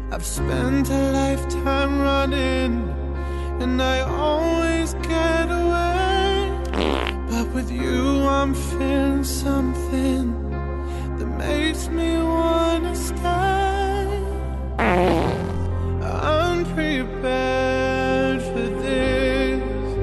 I've spent a lifetime running, and I always get away. But with you I'm feeling something that makes me wanna stay. I'm prepared for this.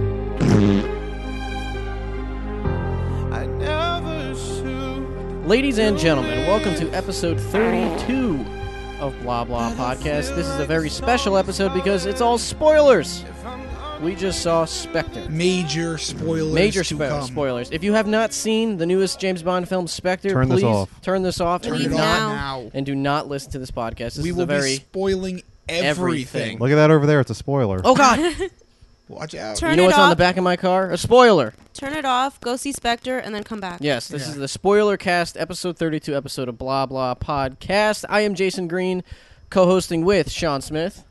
I never shoot. Ladies and gentlemen, welcome to episode 32 of Blah Blah Podcast. This is a very special episode because it's all spoilers. We just saw Spectre. Major spoilers. Major to come. spoilers. If you have not seen the newest James Bond film, Spectre, Turn this please off. turn this off Turn and it do off not now. and do not listen to this podcast. This We is will a very be spoiling everything. Look at that over there. It's a spoiler. Oh God! Watch out. Turn You know it what's on off. the back of my car? A spoiler. Turn it off, go see Spectre, and then come back. Yes, this Yeah. is the Spoiler Cast, episode 32 episode of Blah Blah Podcast. I am Jason Green, co-hosting with Sean Smith,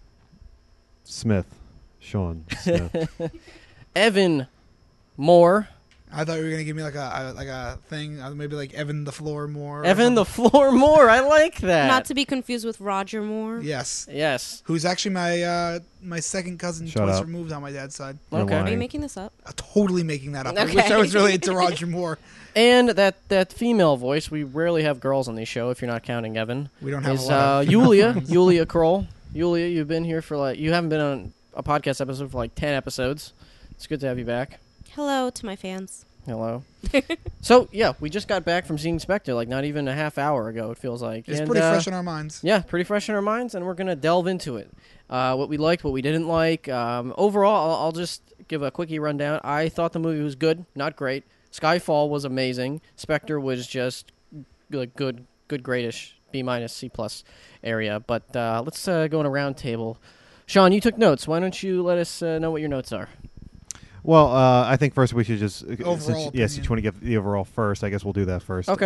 Sean Smith. Evan Moore, I thought you were gonna give me like a thing, maybe like Evan the Floor Moore. or Evan the something. Floor Moore. I like that. Not to be confused with Roger Moore. Yes. Yes. Who's actually my second cousin, Shut twice up. removed on my dad's side. You're Okay. Are you lying. making this up? Totally making that up. I Okay. wish I was related to Roger Moore. And that female voice. We rarely have girls on the show, if you're not counting Evan. We don't have Is a lot. Of Yulia Kroll. Yulia, you've been here for you haven't been on a podcast episode for 10 episodes. It's good to have you back. Hello to my fans. Hello. So yeah, we just got back from seeing Spectre not even a half hour ago. It feels like It's And, pretty fresh in our minds. Yeah, pretty fresh in our minds, and we're gonna delve into it. What we liked, what we didn't like. Overall, I'll just give a quickie rundown. I thought the movie was good, not great. Skyfall was amazing. Spectre was just good, gradish, B-, C+ area. But let's go in a round table. Sean, you took notes. Why don't you let us know what your notes are? Well, I think first we should just Overall since you opinion. want to give the overall first, I guess we'll do that first. Okay.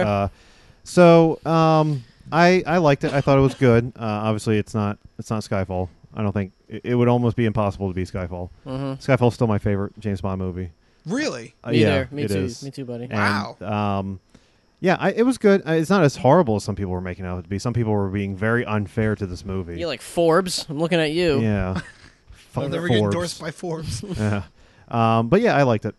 I liked it. I thought it was good. Obviously, it's not Skyfall. I don't think it would almost be impossible to be Skyfall. Mm-hmm. Skyfall's still my favorite James Bond movie. Really? Me yeah, there. Me it too. is. Me too, buddy. And, Wow. yeah, it was good. It's not as horrible as some people were making it out to be. Some people were being very unfair to this movie. You like Forbes? I'm looking at you. Yeah. I'll Fuck never get Forbes. endorsed by Forbes. Yeah. But yeah, I liked it.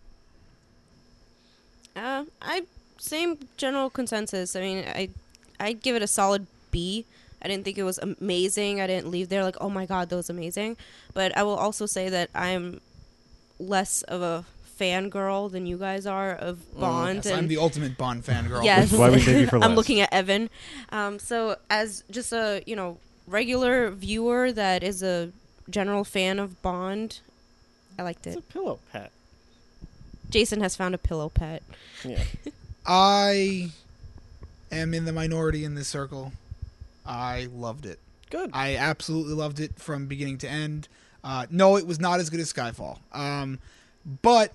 Same general consensus. I mean, I'd give it a solid B. I didn't think it was amazing. I didn't leave there like, oh my god, that was amazing. But I will also say that I'm less of a fangirl than you guys are of Bond. Yes, I'm the ultimate Bond fan girl. Yes. Which is why we saved you for I'm last. looking at Evan. So as just a regular viewer that is a general fan of Bond, I liked It's it. a pillow pet. Jason has found a pillow pet. Yeah. I am in the minority in this circle. I loved it. Good. I absolutely loved it from beginning to end. No, it was not as good as Skyfall. But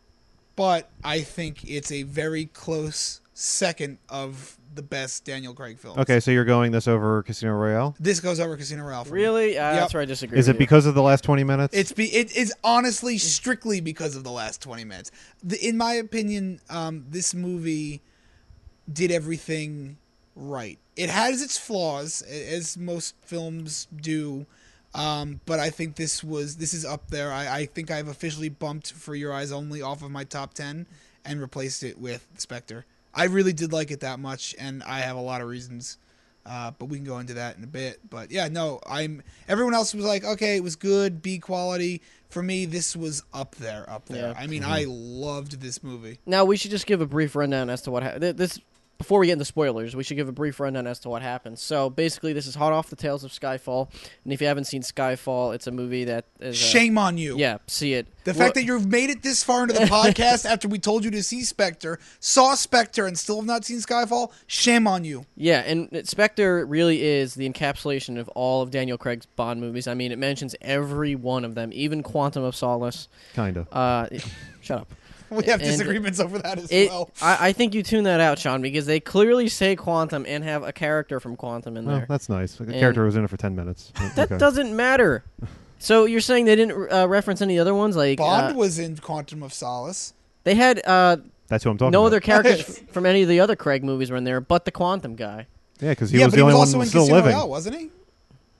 I think it's a very close second of the best Daniel Craig films. Okay, so you're going this over Casino Royale? This goes over Casino Royale for me. Really? Yep. That's where I disagree. Is with it you. because of the last 20 minutes? It is honestly strictly because of the last 20 minutes. In my opinion, this movie did everything right. It has its flaws, as most films do, but I think this is up there. I think I've officially bumped For Your Eyes Only off of my top 10 and replaced it with Spectre. I really did like it that much, and I have a lot of reasons. But we can go into that in a bit. But yeah, no, everyone else was like, okay, it was good, B quality. For me, this was up there. Yeah. I mean, I loved this movie. Now we should just give a brief rundown as to what this. Before we get into spoilers, we should give a brief rundown as to what happens. So basically, this is hot off the tails of Skyfall, and if you haven't seen Skyfall, it's a movie that is Shame on you. Yeah, see it. The fact that you've made it this far into the podcast after we told you to see Spectre, saw Spectre, and still have not seen Skyfall, shame on you. Yeah, and Spectre really is the encapsulation of all of Daniel Craig's Bond movies. I mean, it mentions every one of them, even Quantum of Solace. kind of. Shut up. We have And disagreements over that as It, well. I think you tune that out, Sean, because they clearly say Quantum and have a character from Quantum in Well, there. that's nice. The And- character was in it for 10 minutes. That Okay. doesn't matter. So you're saying they didn't reference any other ones? Like Bond was in Quantum of Solace. they had That's who I'm talking no about. other characters from any of the other Craig movies were in there, but the Quantum guy. Yeah, because he Yeah, was but the only one also in still Casino living. Royale, wasn't he?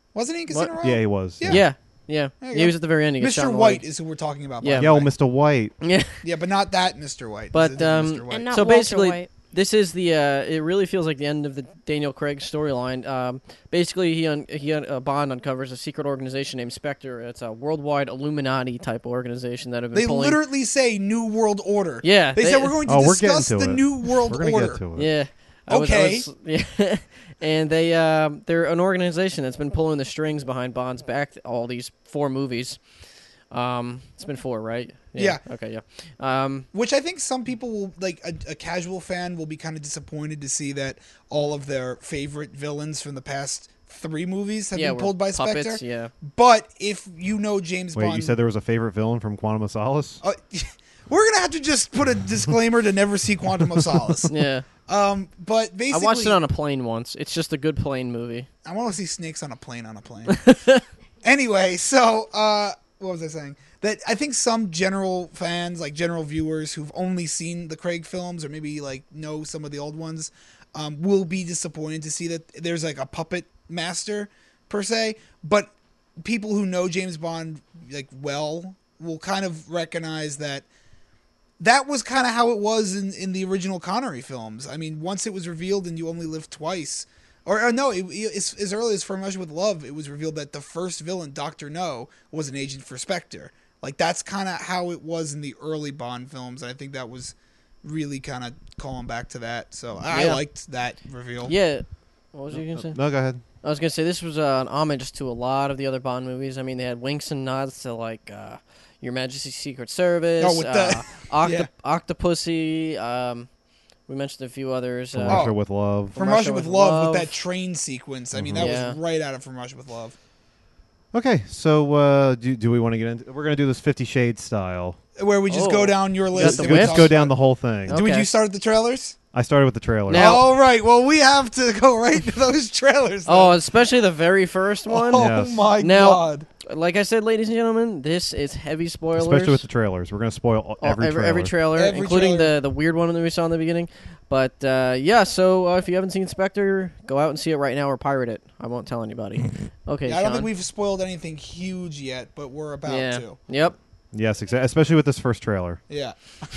Wasn't he in Casino Royale? Yeah, he was. Yeah. Yeah. There you He go. was at the very end. He gets shot Mr. in the White leg. is who we're talking about. Yeah. by the Yo, way. Mr. White. Yeah. Yeah, but not that Mr. White. But, This is Mr. White. And not So Walter basically, White. this is the. It really feels like the end of the Daniel Craig storyline. Basically, Bond uncovers a secret organization named Spectre. It's a worldwide Illuminati type organization that have been They pulling. literally say New World Order. Yeah, They said we're going to Oh, we're getting discuss to the it. New World We're gonna Order. get to it. Yeah. Okay. Yeah. And they're an organization that's been pulling the strings behind Bond's back all these 4 movies. It's been 4, right? Yeah. Okay. Yeah. Which I think some people will, like a casual fan, will be kind of disappointed to see that all of their favorite villains from the past 3 movies have Yeah. been we're pulled by puppets, Spectre. Yeah. But if you know James Wait, Bond, you said there was a favorite villain from Quantum of Solace? we're gonna have to just put a disclaimer to never see Quantum of Solace. Yeah. But I basically, watched it on a plane once. It's just a good plane movie. I want to see snakes on a plane. Anyway, so what was I saying? That I think some general fans, like general viewers who've only seen the Craig films or maybe like know some of the old ones, will be disappointed to see that there's like a puppet master per se. But people who know James Bond like well will kind of recognize that was kind of how it was in the original Connery films. I mean, once it was revealed in You Only Live Twice, or no, it's as early as From Russia with Love, it was revealed that the first villain, Dr. No, was an agent for Spectre. Like, that's kind of how it was in the early Bond films, and I think that was really kind of calling back to that. So I Yeah. liked that reveal. Yeah. What was you going to say? No, go ahead. I was going to say this was an homage to a lot of the other Bond movies. I mean, they had winks and nods to, like, Your Majesty's Secret Service, Oh, with the- yeah. Octopussy. We mentioned a few others. From Oh. Russia with Love. From Russia with Love, with that train sequence. I mean, that Yeah. was right out of From Russia with Love. Okay, so do we want to get into? We're going to do this 50 Shades style. Where we just Oh. go down your list. the and we whip? Let's talk go about- down the whole thing. Okay. Would you start at the trailers? I started with the trailer. Now- All right. Well, we have to go right to those trailers. then. Oh, especially the very first one. Oh Yes. my Now- God. Like I said, ladies and gentlemen, this is heavy spoilers. Especially with the trailers. We're going to spoil every trailer. every trailer, Every including trailer. the weird one that we saw in the beginning. But yeah, so if you haven't seen Spectre, go out and see it right now or pirate it. I won't tell anybody. Okay, Yeah, I don't Sean. think we've spoiled anything huge yet, but we're about yeah. to. Yep. Yes, exactly. Especially with this first trailer. Yeah.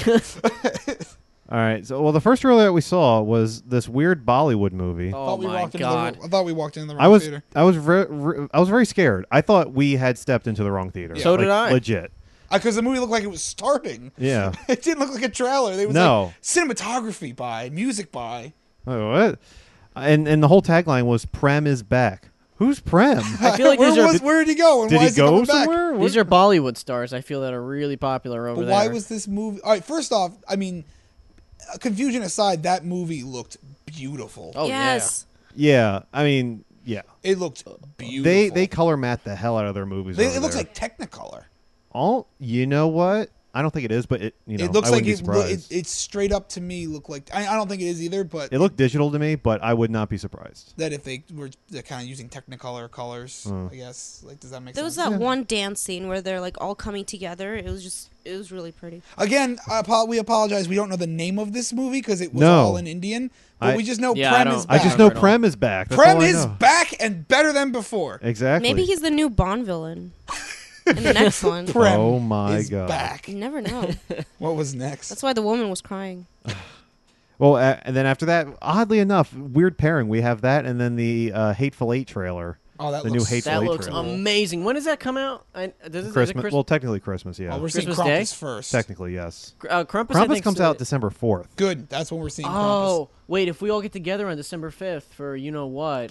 All right. So, well, the first trailer that we saw was this weird Bollywood movie. Oh my God. I thought we walked into the wrong theater. I was very scared. I thought we had stepped into the wrong theater. So did I. Legit. Because the movie looked like it was starting. Yeah. It didn't look like a trailer. It was No. like cinematography by, music by. Oh, what? And the whole tagline was "Prem is back." Who's Prem? I feel like where, these are where did he go? And Did why he is he coming go back? somewhere? these are Bollywood stars. I feel that are really popular over But there. why was this movie? All right, first off, I mean, confusion aside, that movie looked beautiful. Oh Yes. Yeah. I mean, yeah. It looked beautiful. They color matte the hell out of their movies. It over looks there. like Technicolor. Oh, you know what? I don't think it is, but it It looks I like wouldn't be surprised. it's straight up to me look like. I don't think it is either, but It looked digital to me, but I would not be surprised. that if they're kind of using Technicolor colors, I guess. Like, does that make There was sense? that one dance scene where they're like all coming together. It was really pretty. Again, we apologize. We don't know the name of this movie because it was No. all in Indian. But I- we just know Yeah, I Prem don't- is I back. just know at all. Prem is back. That's Prem all I is know. back and better than before. Exactly. Maybe he's the new Bond villain in the next one. Prem Oh my is God. back. You never know. What was next? That's why the woman was crying. Well, and then after that, oddly enough, weird pairing. We have that, and then the Hateful Eight trailer. Oh, that the looks new Hateful That Eight looks trailer. amazing. When does that come out? Is it Christmas. Well, technically Christmas. Yeah. Oh, we're seeing Christmas Krampus Day? first. Technically, yes. Krampus, I Krampus think, comes out December 4th. Good. That's when we're seeing Krampus. Oh, wait! If we all get together on December 5th for you know what,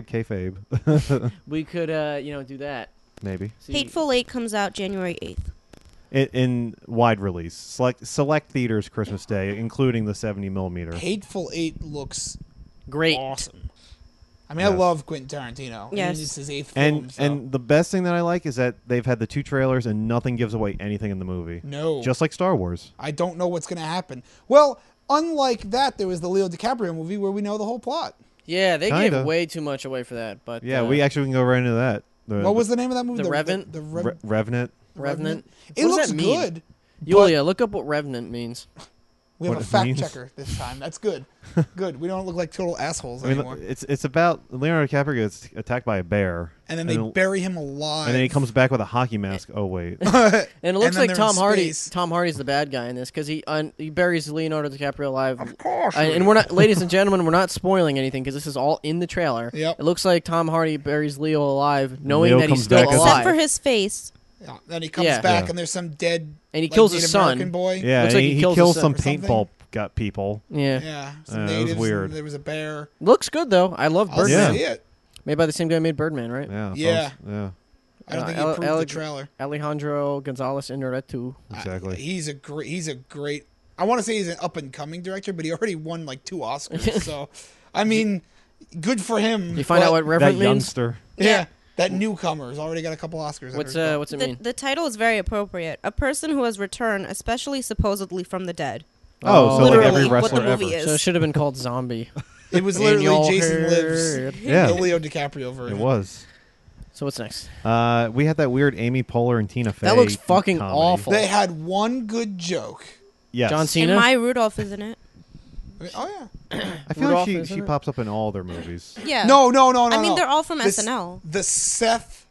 Kayfabe. we could do that. Maybe. See- Hateful Eight comes out January 8th. In wide release, select theaters Christmas Day, including the 70 millimeter. Hateful Eight looks Great. awesome. I mean, I Yes. love Quentin Tarantino. Yes. I mean, it's his 8th film. And So. and the best thing that I like is that they've had the 2 trailers and nothing gives away anything in the movie. No. Just like Star Wars. I don't know what's going to happen. Well, unlike that, there was the Leo DiCaprio movie where we know the whole plot. Yeah, they Kinda. gave way too much away for that. But Yeah, we actually can go right into that. What was the name of that movie? The Revenant? Revenant? Revenant. It What does looks that mean? good. Yulia, look up what Revenant means. We have what a it fact means? checker this time. That's good. Good. We don't look like total assholes I mean, anymore. it's about Leonardo DiCaprio gets attacked by a bear, And then they bury him alive. and then he comes back with a hockey mask. Oh wait, And it looks then like they're in Tom Hardy. space. Tom Hardy's the bad guy in this because he buries Leonardo DiCaprio alive. Of course. And we're not, ladies and gentlemen, we're not spoiling anything because this is all in the trailer. Yep. It looks like Tom Hardy buries Leo alive, knowing Leo that he's comes still back as- alive. Except for his face. Yeah. Then he comes Yeah. back, Yeah. and there's some dead. And he like, kills his Native son. American boy. yeah, Looks and like he he kills kills his some son or something. paintball got people. Yeah. Yeah. it Some was natives. weird. And there was a bear. Looks good though. I love I'll Birdman. see it. Made by the same guy who made Birdman, right? Yeah, Yeah. yeah, I don't think he Ale- approved Ale- the trailer. Alejandro Gonzalez Inarritu. exactly. He's a great. I want to say he's an up and coming director, but he already won like 2 Oscars. So, I mean, good for him. You find out what that Reverend means? youngster. Yeah, that newcomer's already got a couple Oscars. What's under his belt. what's it The, mean? the title is very appropriate. A person who has returned, especially supposedly from the dead. Oh, so like Literally every what the wrestler movie ever. is. So it should have been called Zombie. It was In literally your Jason head. Lives, Yeah. the Leo DiCaprio version. It was. So what's next? We had that weird Amy Poehler and Tina Fey. That looks fucking comedy. awful. They had one good joke. Yes. John And Cena? Maya Rudolph is in it. Oh yeah. I feel Rudolph, like isn't she it? pops up in all their movies. Yeah. No. I mean, no. they're all from This- SNL. The Seth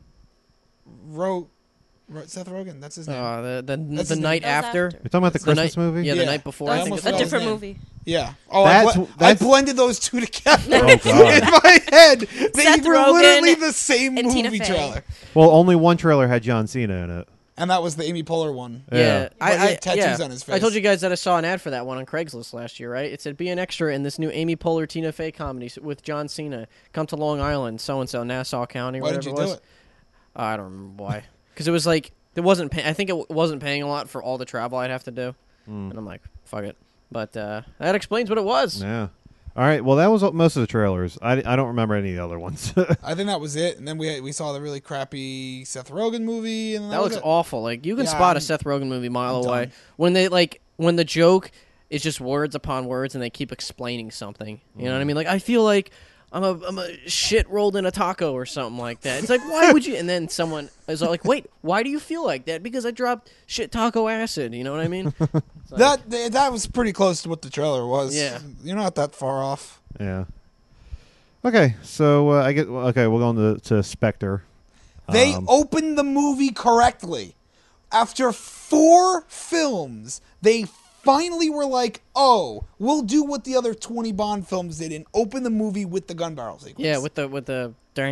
Rogen. That's his name. The That's the his night name. after. You're talking about the The Christmas night- movie? Yeah, the Yeah. night before. I I That's think almost it's a forgot his different name. movie. Yeah. Oh, That's- I that's- blended those two together Oh, God. in my head. They Seth were Rogen literally the same and Tina movie Fey. trailer, Well, only one trailer had John Cena in it. and that was the Amy Poehler one. Yeah, But he had tattoos on his face. I told you guys that I saw an ad for that one on Craigslist last year, right? It said, "Be an extra in this new Amy Poehler Tina Fey comedy with John Cena. Come to Long Island, so and so, Nassau County, Why whatever did you it was." do it? I don't remember why. Because it was like it wasn't. I think it wasn't paying a lot for all the travel I'd have to do, and I'm like, fuck it. But that explains what it was. Yeah. All right. Well, that was most of the trailers. I don't remember any of the other ones. I think that was it. And then we saw the really crappy Seth Rogen movie, and then That was looks it. awful. Like you can Yeah, spot a I'm- Seth Rogen movie a mile I'm away done. when the joke is just words upon words and they keep explaining something. You know what I mean? Like I feel like I'm a shit rolled in a taco or something like that. It's like why would you? And then someone is like, wait, why do you feel like that? Because I dropped shit taco acid. You know what I mean? It's like- That was pretty close to what the trailer was. Yeah. You're not that far off. Yeah. Okay, so we'll go on to Spectre. They opened the movie correctly. After 4 films, they finally were like, "Oh, we'll do what the other 20 Bond films did and open the movie with the gun barrel sequence." yeah, with the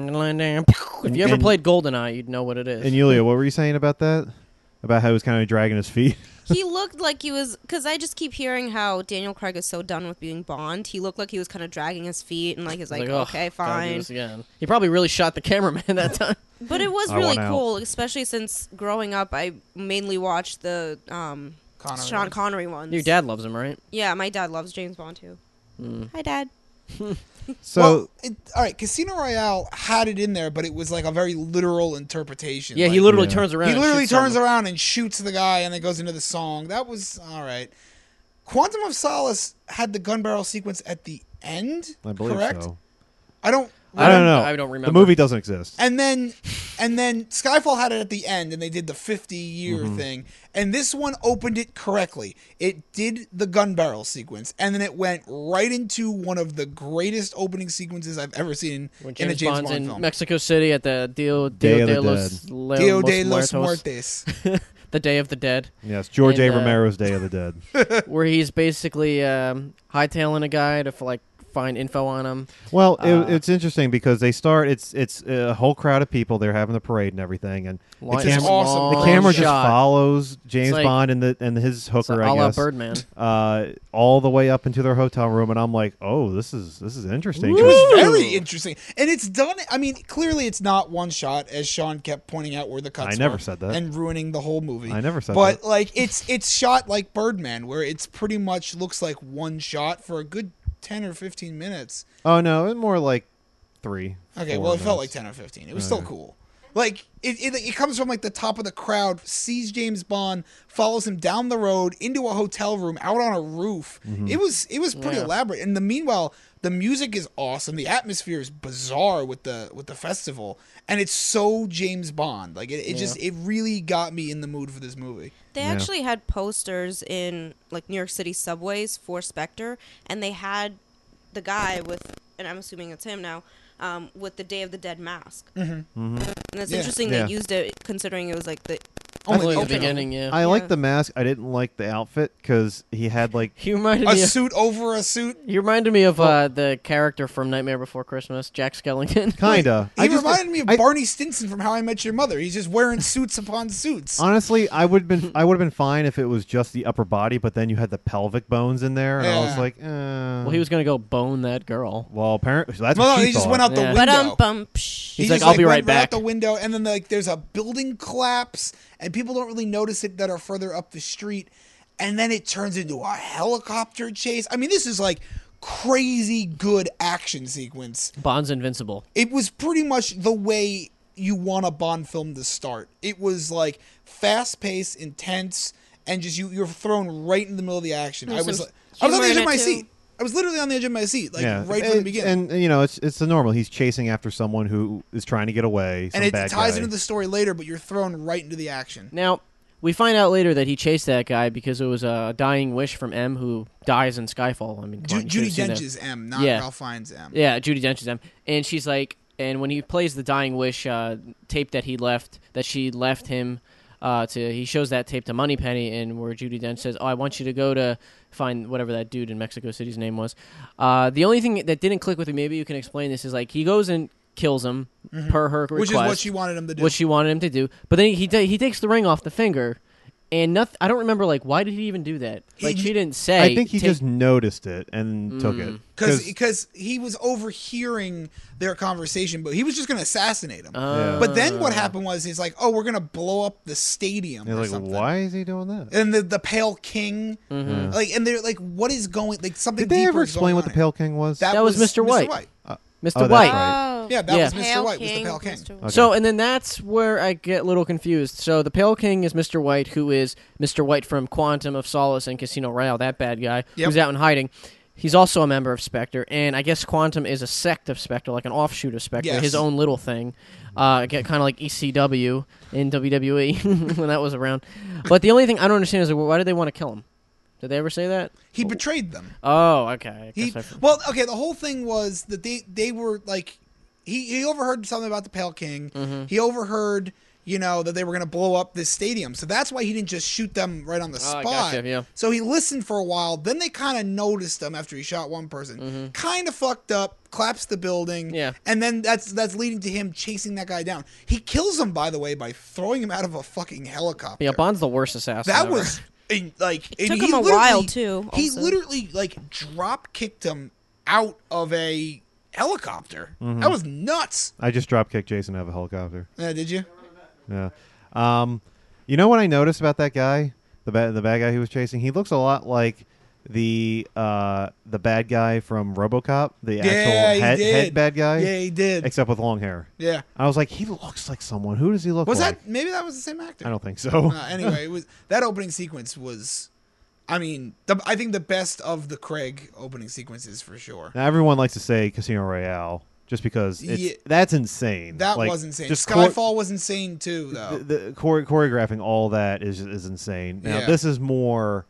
if you ever And- played GoldenEye, you'd know what it is. And Yulia, what were you saying about that? About how he was kind of dragging his feet? He looked like he was, because I just keep hearing how Daniel Craig is so done with being Bond. He looked like he was kind of dragging his feet and like he's like, "Ugh, okay, gotta do fine. this again." He probably really shot the cameraman that time. But it was I really want out. cool, especially since growing up, I mainly watched the Connery. Sean Connery ones. Your dad loves him, right? Yeah, my dad loves James Bond too. Hi, Dad. So Well, all right, Casino Royale had it in there, but it was like a very literal interpretation. Yeah, like, he literally Yeah. turns around. He and literally shoots turns someone. around and shoots the guy, and then goes into the song. That was all right. Quantum of Solace had the gun barrel sequence at the end. I believe correct? so. I don't. I don't know. I don't remember. The movie doesn't exist. And then Skyfall had it at the end, and they did the 50-year Mm-hmm. thing. And this one opened it correctly. It did the gun barrel sequence, and then it went right into one of the greatest opening sequences I've ever seen When in a James Bond's Bond in film. Mexico City at the Dia Day of de the los, Dia de los Muertos, Muertes. the Day of the Dead, Yes, George And, A. Romero's Day of the Dead. where he's basically hightailing a guy to find info on him. Well, it's interesting because they start. It's a whole crowd of people. They're having the parade and everything, and Line- Which is long awesome. the camera just shot. follows James like- Bond and his hooker, a I la guess, Birdman. all the way up into their hotel room, and I'm like, oh, this is interesting. It was very interesting. And it's done. I mean, clearly it's not one shot, as Sean kept pointing out where the cuts I never were said that. and ruining the whole movie. I never said but, that. like, it's shot like Birdman, where it's pretty much looks like one shot for a good 10 or 15 minutes. Oh no, it's more like 3. Okay, 4 well, it felt like minutes. 10 or 15. It was still cool. Like it comes from like the top of the crowd, sees James Bond, follows him down the road into a hotel room, out on a roof. It was pretty elaborate. And meanwhile, the music is awesome. The atmosphere is bizarre with the festival, and it's so James Bond. Like it really got me in the mood for this movie. They actually had posters in like New York City subways for Spectre, and they had the guy with, and I'm assuming it's him now, with the Day of the Dead mask. And it's interesting they used it considering it was like the Only the opening. beginning, yeah. I like the mask. I didn't like the outfit because he had like He reminded A me of, suit over a suit. he reminded me of the character from Nightmare Before Christmas, Jack Skellington. kinda. He reminded me of Barney Stinson from How I Met Your Mother. He's just wearing suits upon suits. Honestly, I would have been fine if it was just the upper body, but then you had the pelvic bones in there, and I was Yeah. like, Well, he was going to go bone that girl. Well, apparently that's No, what she he just thought. went out the Yeah. window. Ba-dum-bum-psh. He's He like, just, "I'll be went right back." out the window, and then like there's a building collapse, and people don't really notice it that are further up the street, and then it turns into a helicopter chase. I mean, this is like crazy good action sequence. Bond's invincible. It was pretty much the way you want a Bond film to start. It was like fast paced, intense, and just you're thrown right in the middle of the action. I There's was some on the humor edge in of it, my too. seat. I was literally on the edge of my seat, like right from the beginning. And you know, it's the normal. He's chasing after someone who is trying to get away. Some And it bad ties guy. into the story later, but you're thrown right into the action. Now, we find out later that he chased that guy because it was a dying wish from M, who dies in Skyfall. I mean, come on, you Judy should've seen Dench that. is M, not Yeah. Ralph Fiennes M. Yeah, Judi Dench is M. And she's like, and when he plays the dying wish tape that she left him, he shows that tape to Moneypenny, and where Judi Dench says, "Oh, I want you to go to find whatever that dude in Mexico City's name was." The only thing that didn't click with me, maybe you can explain this, is like he goes and kills him per her request, Which is what she wanted him to do. what she wanted him to do. But then he takes the ring off the finger, and nothing. I don't remember like why did he even do that? Like she didn't say. I think he take- just noticed it and took it. Because he was overhearing their conversation, but he was just going to assassinate him. Yeah. But then what happened was he's like, "Oh, we're going to blow up the stadium." They're or like, something. why is he doing that? And the Pale King, like, and they're like, "What is going?" Like something. Did they deeper ever is explain going what the on Pale King was? here. That was Mr. White. Oh, Mr. that's White. right. Yeah, that Yeah. was Mr. Pale White. Was the King, Pale King. Mr. White. Okay. So, and then that's where I get a little confused. So, the Pale King is Mr. White, who is Mr. White from Quantum of Solace and Casino Royale, that bad guy, Yep. who's out in hiding. He's also a member of Spectre, and I guess Quantum is a sect of Spectre, like an offshoot of Spectre, Yes. his own little thing. Kind of like ECW in WWE when that was around. But the only thing I don't understand is why did they want to kill him? Did they ever say that? He betrayed them. Oh, okay. I He guess I- well, okay. The whole thing was that they were like he overheard something about the Pale King. He overheard that they were going to blow up this stadium, so that's why he didn't just shoot them right on the Oh, I spot. gotcha, yeah. So he listened for a while. Then they kind of noticed him after he shot one person. Kind of fucked up, collapsed the building. Yeah. And then that's leading to him chasing that guy down. He kills him, by the way, by throwing him out of a fucking helicopter. Yeah, Bond's the worst assassin. That ever. was and took he him a literally- while, too, He also. literally drop kicked him out of a helicopter. That was nuts. I just drop kicked Jason out of a helicopter. Did you? Yeah. You know what I noticed about that guy, the bad guy he was chasing? He looks a lot like the bad guy from RoboCop, the he actual head did. bad guy, Yeah, he did. except with long hair. Yeah. I was like, he looks like someone. Who does he look Was like? that maybe that was the same actor? I don't think so. Anyway, it was that opening sequence was, I mean, I think the best of the Craig opening sequences for sure. Now, everyone likes to say Casino Royale just because that's insane. That Like, was insane. just Skyfall was insane too, though. the choreographing all that is insane. Now Yeah. this is more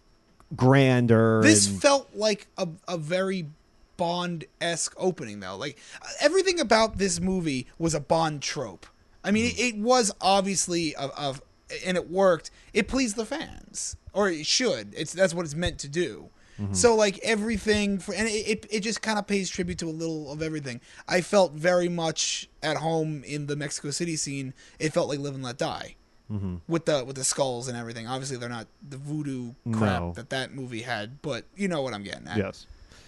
grander. This and, felt like a very Bond-esque opening, though. Like everything about this movie was a Bond trope. I mean, it was obviously and it worked. It pleased the fans, or it should. That's what it's meant to do. So like everything, and it just kind of pays tribute to a little of everything. I felt very much at home in the Mexico City scene. It felt like Live and Let Die. With the skulls and everything. Obviously, they're not the voodoo crap No. that movie had, but you know what I'm getting at. yes.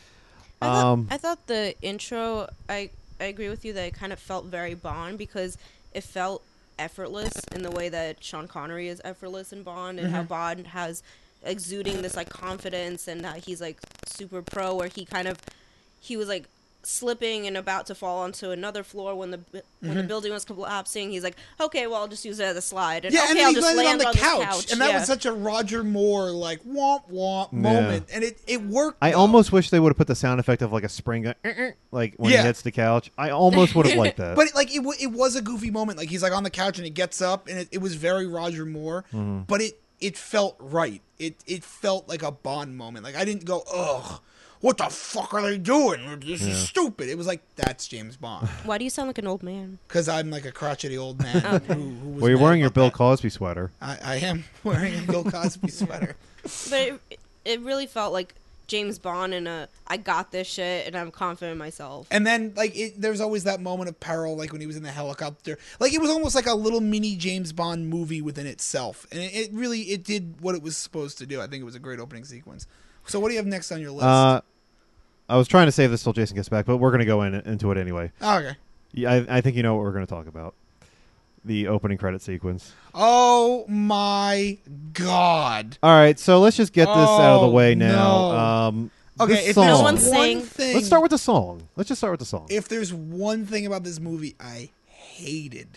I thought the intro, I agree with you that it kind of felt very Bond because it felt effortless in the way that Sean Connery is effortless in Bond, and how Bond has exuding this like confidence, and how he's like super pro, where he was like slipping and about to fall onto another floor when the building was collapsing. He's like, okay, well, I'll just use it as a slide. And Yeah, okay, and then I'll he just landed land on the this couch, and that yeah. was such a Roger Moore like womp womp moment, and it worked. I though. almost wish they would have put the sound effect of like a spring, like when Yeah. he hits the couch. I almost would have liked that. But like it was a goofy moment. Like he's like on the couch and he gets up, and it was very Roger Moore. Mm-hmm. But it felt right. It felt like a Bond moment. Like I didn't go, ugh, what the fuck are they doing? This is stupid. It was like, that's James Bond. Why do you sound like an old man? Because I'm like a crotchety old man who was Well, you're mad wearing your about Bill that. Cosby sweater. I am wearing a Bill Cosby sweater. But it really felt like James Bond and I got this shit and I'm confident in myself. And then, like, there's always that moment of peril, like when he was in the helicopter. Like, it was almost like a little mini James Bond movie within itself. And it really did what it was supposed to do. I think it was a great opening sequence. So what do you have next on your list? I was trying to save this till Jason gets back, but we're going to go into it anyway. Oh, okay. Yeah, I think you know what we're going to talk about. The opening credit sequence. Oh, my God. All right, so let's just get this out of the way no. now. Okay, this if song, there's No one one sing. thing... let's start with the song. Let's just start with the song. If there's one thing about this movie I hated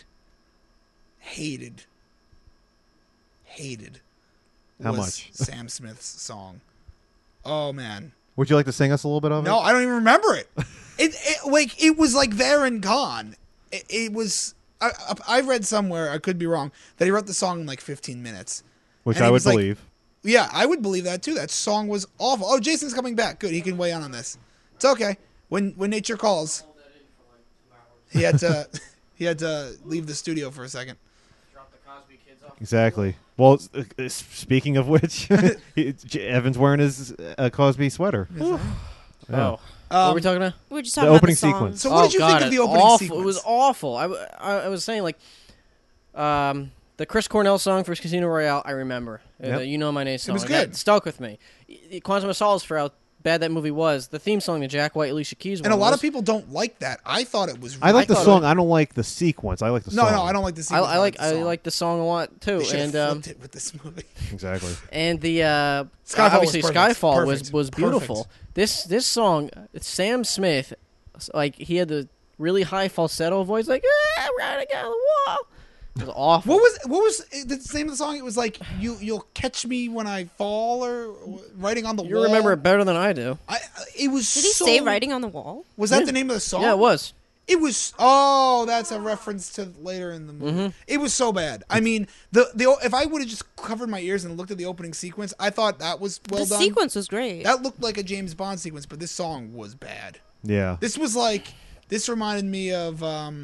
How was much? Sam Smith's song. Oh, man. Would you like to sing us a little bit of it? No, I don't even remember it. It was like there and gone. It was. I read somewhere, I could be wrong, that he wrote the song in like 15 minutes. Which And I he would was like- believe. Yeah, I would believe that too. That song was awful. Oh, Jason's coming back. Good, he can weigh in on this. It's okay. When nature calls, he had to leave the studio for a second. Drop the Cosby kids off. Exactly. Well, speaking of which, Evan's wearing his Cosby sweater. Yeah. Oh. What were we talking about? We're just The talking about opening the song. sequence. So what did you think of it's the opening awful. sequence? It was awful. I was saying, like, the Chris Cornell song for Casino Royale, I remember. Yep. The You Know My Name song. was That good. stuck with me. Quantum of Solace, for how bad that movie was. The theme song, the Jack White, Alicia Keys one. And a lot was- of people don't like that. I thought it was. I like the thought it song. was- I don't like the sequence. I like the No, song. no, I don't like the I sequence. like the song. the song a lot too, They should have and flipped it with this movie. Exactly. and the Skyfall obviously was perfect. Skyfall Perfect. was beautiful. Perfect. This song, Sam Smith, like he had the really high falsetto voice, like right against the wall. It was awful. What was the name of the song? It was like you'll catch me when I fall, or writing on the You wall. remember it better than I do. It was. Did he so, say writing on the wall? Was that Yeah. the name of the song? Yeah, it was. It was. Oh, that's a reference to later in the movie. Mm-hmm. It was so bad. I mean, the if I would have just covered my ears and looked at the opening sequence, I thought that was well the done. sequence was great. That looked like a James Bond sequence, but this song was bad. Yeah. This was like. This reminded me of.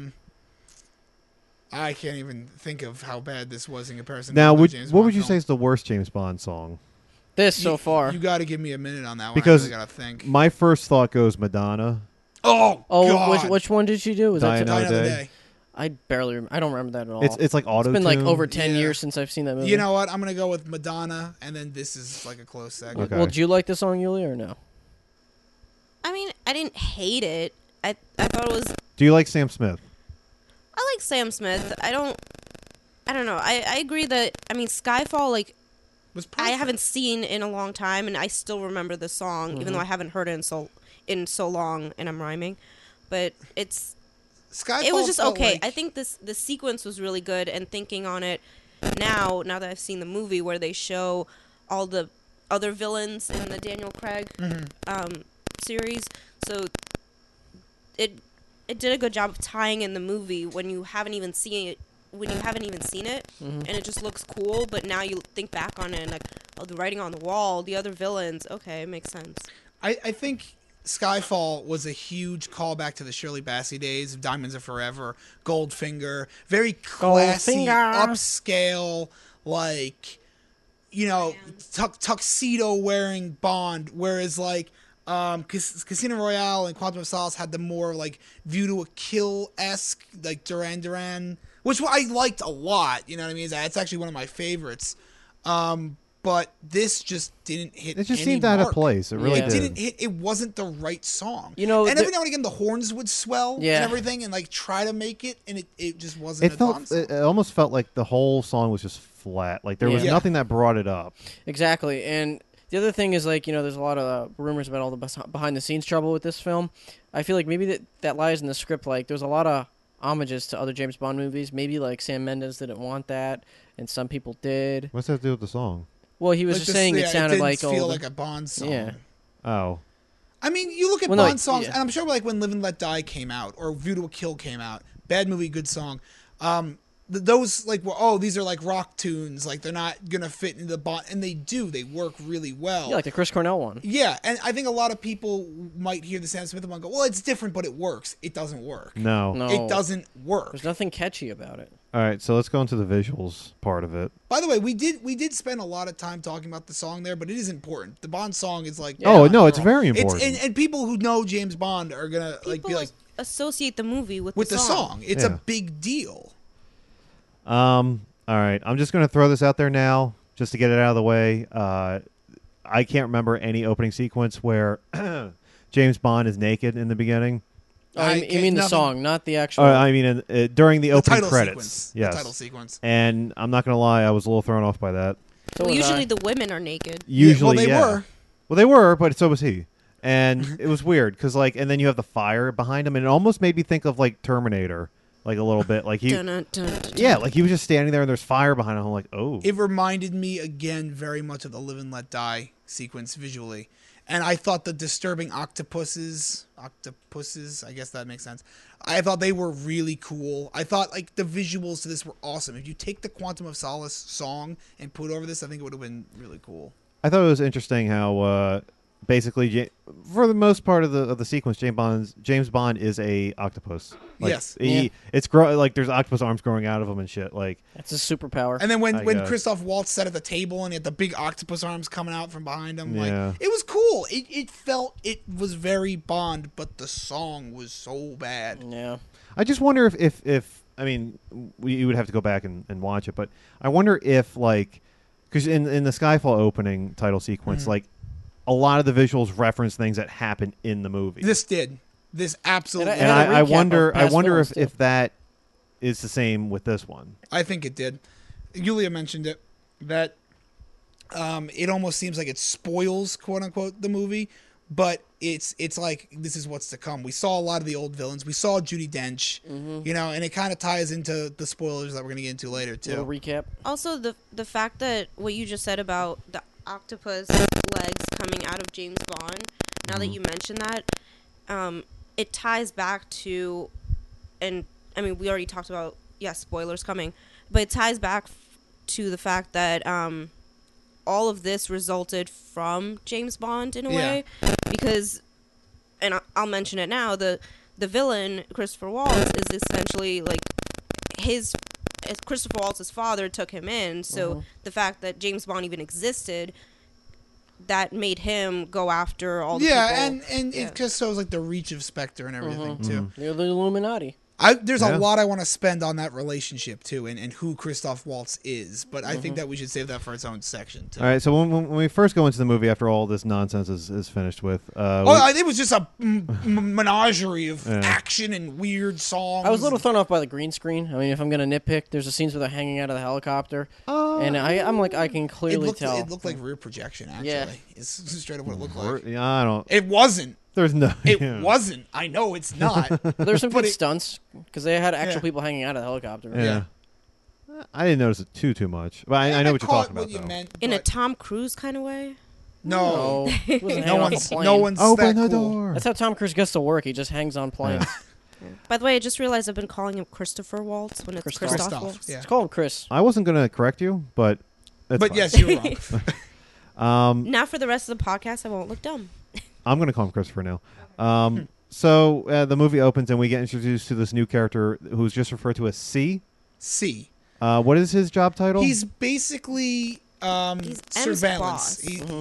I can't even think of how bad this was in comparison. Now, to another James what Bond would you film. say is the worst James Bond song? This so far. You got to give me a minute on that one. Because I really got to think. My first thought goes Madonna. Oh, Oh, God. which one did she do? Was Die that Die Another Another Day. Day. I barely. I don't remember that at all. It's like auto. It's been like over 10 Yeah. years since I've seen that movie. You know what? I'm gonna go with Madonna, and then this is like a close second. Okay. Well, did you like the song, Yulia, or no? I mean, I didn't hate it. I thought it was. Do you like Sam Smith? I like Sam Smith. I don't know. I agree that. I mean, Skyfall. Like, Was I perfect. haven't seen in a long time, and I still remember the song, even though I haven't heard it in so long, and I'm rhyming. But Skyfall it was just felt okay. like- I think the sequence was really good, and thinking on it now that I've seen the movie where they show all the other villains in the Daniel Craig series, so it did a good job of tying in the movie when you haven't even seen it. And it just looks cool, but now you think back on it and like, oh, the writing on the wall, the other villains, okay, it makes sense. I think Skyfall was a huge callback to the Shirley Bassey days of Diamonds Are Forever, Goldfinger, very classy, Goldfinger. upscale, like, you know, tuxedo wearing Bond, whereas like Casino Royale and Quantum of Solace had the more like View to a Kill-esque, like Duran Duran, which I liked a lot, you know what I mean? It's actually one of my favorites. But this just didn't hit. It just any seemed out of mark. place. It really Yeah. It did. didn't hit. It wasn't the right song. You know, and the- every now and again the horns would swell Yeah. and everything, and like try to make it, and it just wasn't. It felt. It almost felt like the whole song was just flat. Like there was Yeah. nothing that brought it up. Exactly. And The other thing is, like, there's a lot of rumors about all the behind-the-scenes trouble with this film. I feel like maybe that lies in the script. Like, there's a lot of homages to other James Bond movies. Maybe, like, Sam Mendes didn't want that, and some people did. What's that to do with the song? Well, he was Like just this- saying yeah, it sounded didn't like feel old. like a Bond song. Yeah. Oh. I mean, you look at Well, no, Bond songs, yeah. and I'm sure like when Live and Let Die came out, or View to a Kill came out, bad movie, good song. Those like were, these are like rock tunes, like they're not gonna fit into the Bond, and they do. They work really well. Yeah, like the Chris Cornell one. Yeah, and I think a lot of people might hear the Sam Smith one and go, "Well, it's different, but it works." It doesn't work. No. No. It doesn't work. There's nothing catchy about it. All right, so let's go into the visuals part of it. By the way, we did spend a lot of time talking about the song there, but it is important. The Bond song is like Oh, no, it's very important. and people who know James Bond are gonna like be People like associate the movie with with the song. It's Yeah. a big deal. All right, I'm just going to throw this out there now, just to get it out of the way. I can't remember any opening sequence where James Bond is naked in the beginning. Oh, I you can't- mean the nothing- song, not the actual. I mean, during the The opening title credits. sequence. Yes. The title sequence. And I'm not going to lie, I was a little thrown off by that. So Well, was usually I. the women are naked. Usually, well, they yeah. were. Well, they were, but so was he. And it was weird because, like, and then you have the fire behind him, and it almost made me think of like Terminator, like a little bit. Like he, Dun, dun, dun, dun, yeah, dun. like he was just standing there, and there's fire behind him. I'm like, oh, It reminded me again very much of the Live and Let Die sequence visually. And I thought the disturbing octopuses, I guess that makes sense. I thought they were really cool. I thought like the visuals to this were awesome. If you take the Quantum of Solace song and put it over this, I think it would have been really cool. I thought it was interesting how basically, for the most part of the sequence, James Bond is a octopus. Like, Yes. Yeah. It's like there's octopus arms growing out of him and shit. Like, That's his superpower. And then I when guess. Christoph Waltz sat at the table and he had the big octopus arms coming out from behind him, Yeah. like it was cool. It felt it was very Bond, but the song was so bad. Yeah. I just wonder if I mean, you would have to go back and watch it, but I wonder if like, because in the Skyfall opening title sequence, like a lot of the visuals reference things that happen in the movie. This absolutely. And and had a I recap wonder of past films, too. if that is the same with this one. I think it did. Yulia mentioned it that it almost seems like it spoils quote unquote the movie, but it's like this is what's to come. We saw a lot of the old villains. We saw Judi Dench, and it kind of ties into the spoilers that we're going to get into later too. Little recap. Also, the fact that what you just said about the octopus legs coming out of James Bond, now that you mention that, it ties back to, and I mean, we already talked about, spoilers coming, but it ties back to the fact that all of this resulted from James Bond in a way, because, and I'll mention it now, the villain, Christopher Waltz, is essentially like Christopher Waltz's father took him in, so the fact that James Bond even existed, that made him go after all the people. and it just shows like the reach of Spectre and everything too. You're the Illuminati. There's Yeah. a lot I want to spend on that relationship too, and who Christoph Waltz is, but I think that we should save that for its own section too. All right, so when we first go into the movie after all this nonsense is finished with, It was just a menagerie of Yeah. action and weird songs. I was a little thrown off by the green screen. I mean, if I'm gonna nitpick, there's a scenes where they're hanging out of the helicopter, and I'm like, I can clearly tell. It looked like rear projection. Actually, Yeah. it's straight up what it looked like. yeah, I don't. It wasn't. There's no. It yeah. wasn't. I know it's not. There's some But good it- stunts because they had actual Yeah. people hanging out of the helicopter. Yeah. I didn't notice it too much, but I know what you're caught talking about. you though. meant, In a but Tom Cruise kind of way. no, No, he wasn't no hanging off one's a plane. no one's Open that the cool. door. That's how Tom Cruise gets to work. He just hangs on planes. By the way, I just realized I've been calling him Christopher Waltz when it's Christoph. Christoph Christoph, Waltz. yeah. Let's call him Chris. I wasn't gonna correct you, but that's But fine. yes, you're wrong. Now for the rest of the podcast, I won't look dumb. I'm gonna call him Christopher now. So the movie opens and we get introduced to this new character who's just referred to as C. C. What is his job title? He's basically M's surveillance. boss.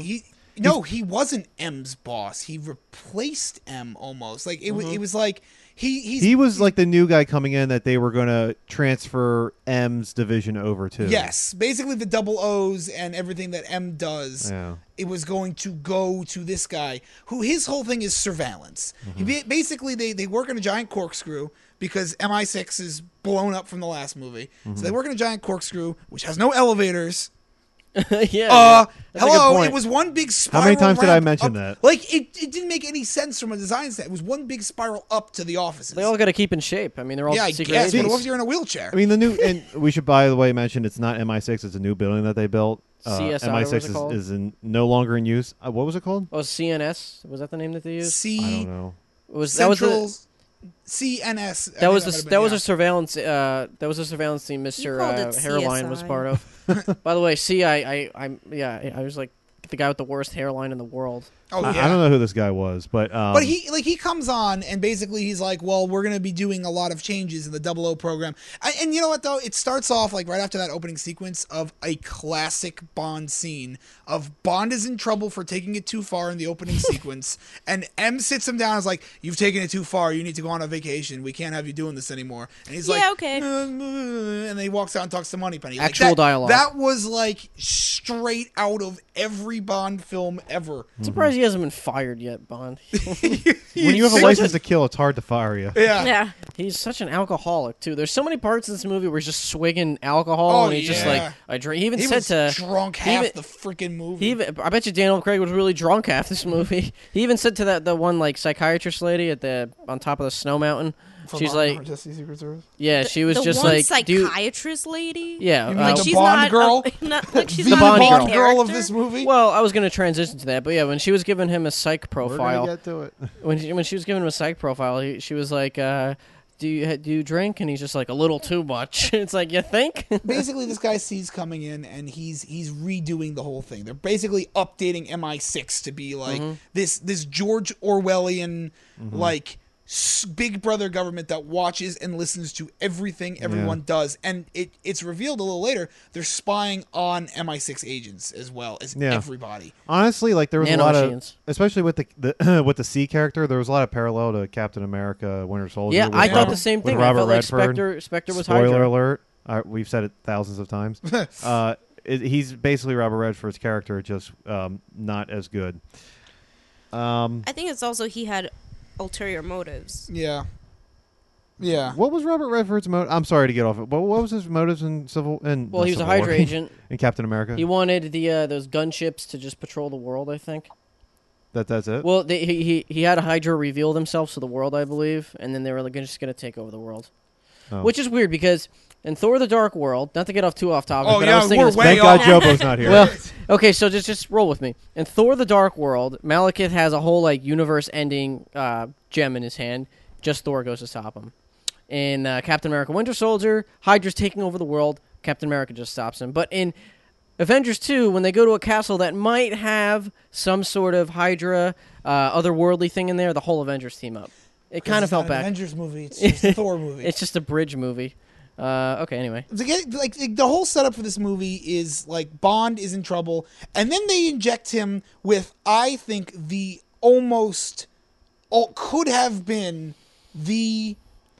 He wasn't M's boss. He replaced M almost. Like it was like he was like the new guy coming in that they were gonna transfer M's division over to. yes, basically the double O's and everything that M does. Yeah. It was going to go to this guy who his whole thing is surveillance. Basically, they work in a giant corkscrew because MI6 is blown up from the last movie. So they work in a giant corkscrew which has no elevators. Yeah. That's a good Hello, point. it was one big spiral. How many times did I ramp mention up. that? Like it didn't make any sense from a design standpoint. It was one big spiral up to the offices. They all got to keep in shape. I mean, they're all yeah, I secret guess. But agents. what if you're in a wheelchair? I mean, the new, and we should, by the way, mention it's not MI6. It's a new building that they built. CSI, what was it MI6 called? is no longer in use. What was it called? Oh, CNS was that the name that they used? C. I don't know. That was Central the CNS. that was might have that was been, a surveillance that was a surveillance team Mr. called it Hairline was CSI. part of. By the way, I was like the guy with the worst hairline in the world. Oh yeah. I don't know who this guy was, but But he comes on and basically he's like, well, we're going to be doing a lot of changes in the 00 program. And you know what, though? It starts off like right after that opening sequence of a classic Bond scene of Bond is in trouble for taking it too far in the opening sequence. And M sits him down and is like, you've taken it too far. You need to go on a vacation. We can't have you doing this anymore. And he's Yeah, like, okay. and then he walks out and talks to Moneypenny. Like Actual dialogue. That was like straight out of every Bond film ever. I'm surprised he hasn't been fired yet, Bond. when you have a license to kill, it's hard to fire you. Yeah. Yeah. He's such an alcoholic too. There's so many parts in this movie where he's just swigging alcohol, Oh, and he's just yeah. like, I drink. He even He said was to drunk he half even- the freaking movie. He even, I bet you Daniel Craig was really drunk half this movie. He even said to the one like psychiatrist lady on top of the snow mountain. She's like, Jesse Secret Service. yeah, she was the just one like, do you, psychiatrist lady. yeah. You mean like the she's Bond not girl? not, like she's The The not Bond a girl. main girl of character. this movie. well, I was going to transition to that, but yeah, when she was giving him a psych We're profile, gonna get to it. when she was giving him a psych profile, she was like, do you drink? And he's just like, a little too much. It's like, you think? Basically, this guy sees coming in, and he's redoing the whole thing. They're basically updating MI6 to be like this George Orwellian like Big Brother government that watches and listens to everything everyone does. And it's revealed a little later they're spying on MI6 agents as well as everybody. Honestly, like there was a lot of, Nanomachines. especially with the with the C character, there was a lot of parallel to Captain America: Winter Soldier. Yeah, with, I thought Yeah. the same with thing. I Robert felt like Redford. Spectre was Spoiler Hydra. alert! We've said it thousands of times. He's basically Robert Redford's character, just not as good. I think it's also he had ulterior motives. Yeah. Yeah. What was Robert Redford's motive? I'm sorry to get off it, but what was his motives in Civil? Well, not he was a Civil War, Hydra agent. in Captain America. He wanted those gunships to just patrol the world, I think. That's it. Well, he had a Hydra reveal themselves to the world, I believe, and then they were just going to take over the world. Oh. Which is weird because in Thor: The Dark World, not to get off too off topic, Oh, but yeah, I was thinking we're this way Thank off. God Jobo's not here. Well, okay, so just roll with me. In Thor: The Dark World, Malekith has a whole like universe-ending gem in his hand. Just Thor goes to stop him. In Captain America: Winter Soldier, Hydra's taking over the world. Captain America just stops him. But in Avengers 2, when they go to a castle that might have some sort of Hydra, otherworldly thing in there, the whole Avengers team up. It kind of felt an bad. Avengers movie. It's just a Thor movie. It's just a bridge movie. Okay, anyway. Like the whole setup for this movie is like Bond is in trouble, and then they inject him with, I think, the almost could have been the